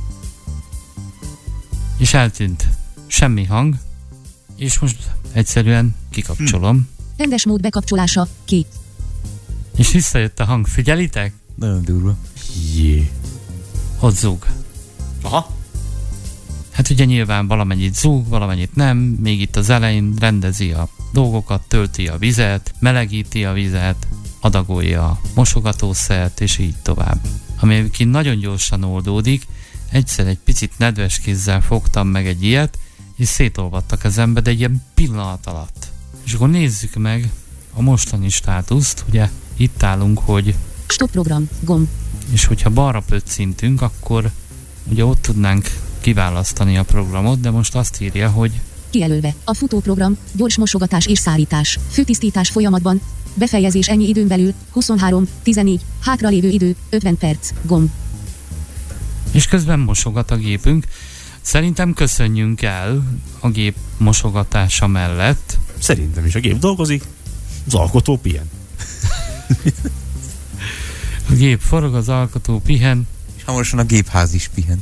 és eltűnt. Semmi hang, és most egyszerűen kikapcsolom, rendes mód bekapcsolása, ki, és visszajött a hang. Figyelitek? Nagyon durva. Jé. Ott zúg. Aha. Hát ugye nyilván valamennyit zúg, valamennyit nem, még itt az elején rendezi a dolgokat, tölti a vizet, melegíti a vizet, adagolja a mosogatószert, és így tovább. Ami egyébként nagyon gyorsan oldódik, egyszer egy picit nedves kézzel fogtam meg egy ilyet, és szétolvadt a kezembe, de egy ilyen pillanat alatt. És akkor nézzük meg a mostani státuszt, ugye itt állunk, hogy Stop program, gomb. és hogyha balra pöccintünk, akkor ugye ott tudnánk kiválasztani a programot, de most azt írja, hogy Kijelölve. A futóprogram, gyors mosogatás és szárítás. Főtisztítás folyamatban. Befejezés ennyi időn belül. 23, 14, hátralévő idő, 50 perc, gomb. és közben mosogat a gépünk. Szerintem köszönjünk el a gép mosogatása mellett. Szerintem is a gép dolgozik, az alkotó pihen. A gép forog, az alkotó pihen. És hamarosan a gépház is pihen.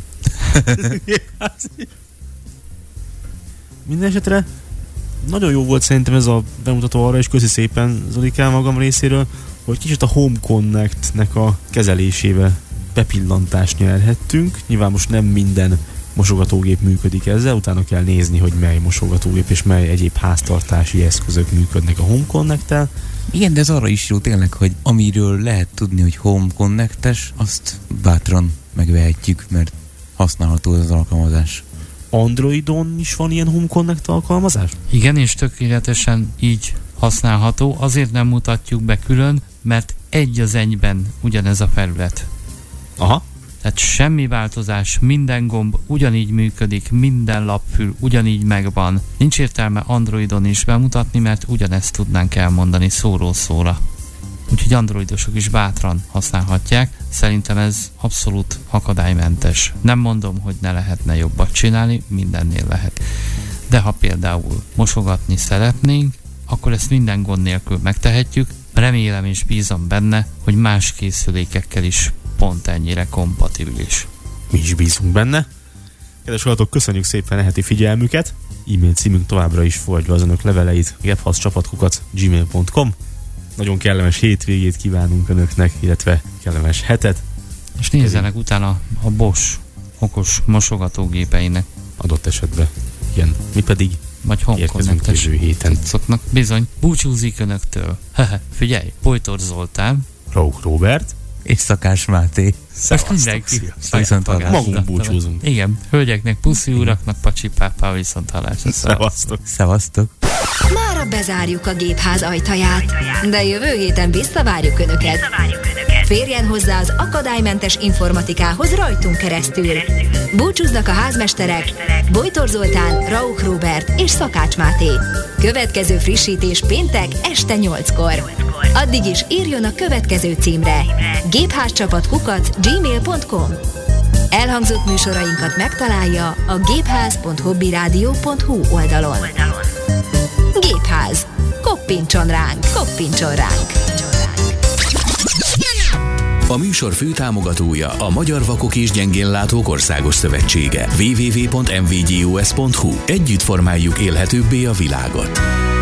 Minden esetre nagyon jó volt szerintem ez a bemutató arra, és köszi szépen Zolikám magam részéről, hogy kicsit a Home Connect-nek a kezelésébe bepillantást nyerhettünk. Nyilván most nem minden mosogatógép működik ezzel, utána kell nézni, hogy mely mosogatógép és mely egyéb háztartási eszközök működnek a Home Connect-tel. Igen, de ez arra is jó tényleg, hogy amiről lehet tudni, hogy Home Connect-es, azt bátran megvehetjük, mert használható az alkalmazás. Androidon is van ilyen Home Connect alkalmazás? Igen, és tökéletesen így használható. Azért nem mutatjuk be külön, mert egy az egyben ugyanez a felület. Aha. Tehát semmi változás, minden gomb ugyanígy működik, minden lapfül ugyanígy megvan. Nincs értelme Androidon is bemutatni, mert ugyanezt tudnánk elmondani szóról szóra. Úgyhogy androidosok is bátran használhatják. Szerintem ez abszolút akadálymentes. Nem mondom, hogy ne lehetne jobbat csinálni, mindennél lehet. De ha például mosogatni szeretnénk, akkor ezt minden gond nélkül megtehetjük. Remélem és bízom benne, hogy más készülékekkel is pont ennyire kompatibilis. Mi is bízunk benne. Kedves hallgatók, köszönjük szépen a heti figyelmüket. E-mail címünk továbbra is fogadja az önök leveleit, gmail.com. Nagyon kellemes hétvégét kívánunk önöknek, illetve kellemes hetet. És nézzenek utána a Bosch okos mosogatógépeinek. Adott esetben. Igen. Mi pedig vagy Home Connect-es jövő héten. cuccoknak. Bizony, búcsúzik önöktől. Figyelj, Bojtor Zoltán, Rauch Róbert És Szakás Máté. most mindenki magunk búcsúzunk. Igen, hölgyeknek puszi, uraknak pacsi pápá, viszont hallásra. Szevasztok. Szevasztok. Mára bezárjuk a gépház ajtaját, de jövő héten visszavárjuk Önöket. Férjen hozzá az akadálymentes informatikához rajtunk keresztül. Búcsúznak a házmesterek Bojtor Zoltán, Rauch Róbert és Szakács Máté. Következő frissítés péntek este 8-kor. Addig is írjon a következő címre: gépházcsapat@gmail.com. Elhangzott műsorainkat megtalálja a gépház.hobbiradio.hu oldalon. Gépház. Koppintson ránk, koppintson ránk. A műsor főtámogatója a Magyar Vakok és Gyengénlátók Országos Szövetsége. www.mvgus.hu. Együtt formáljuk élhetőbbé a világot.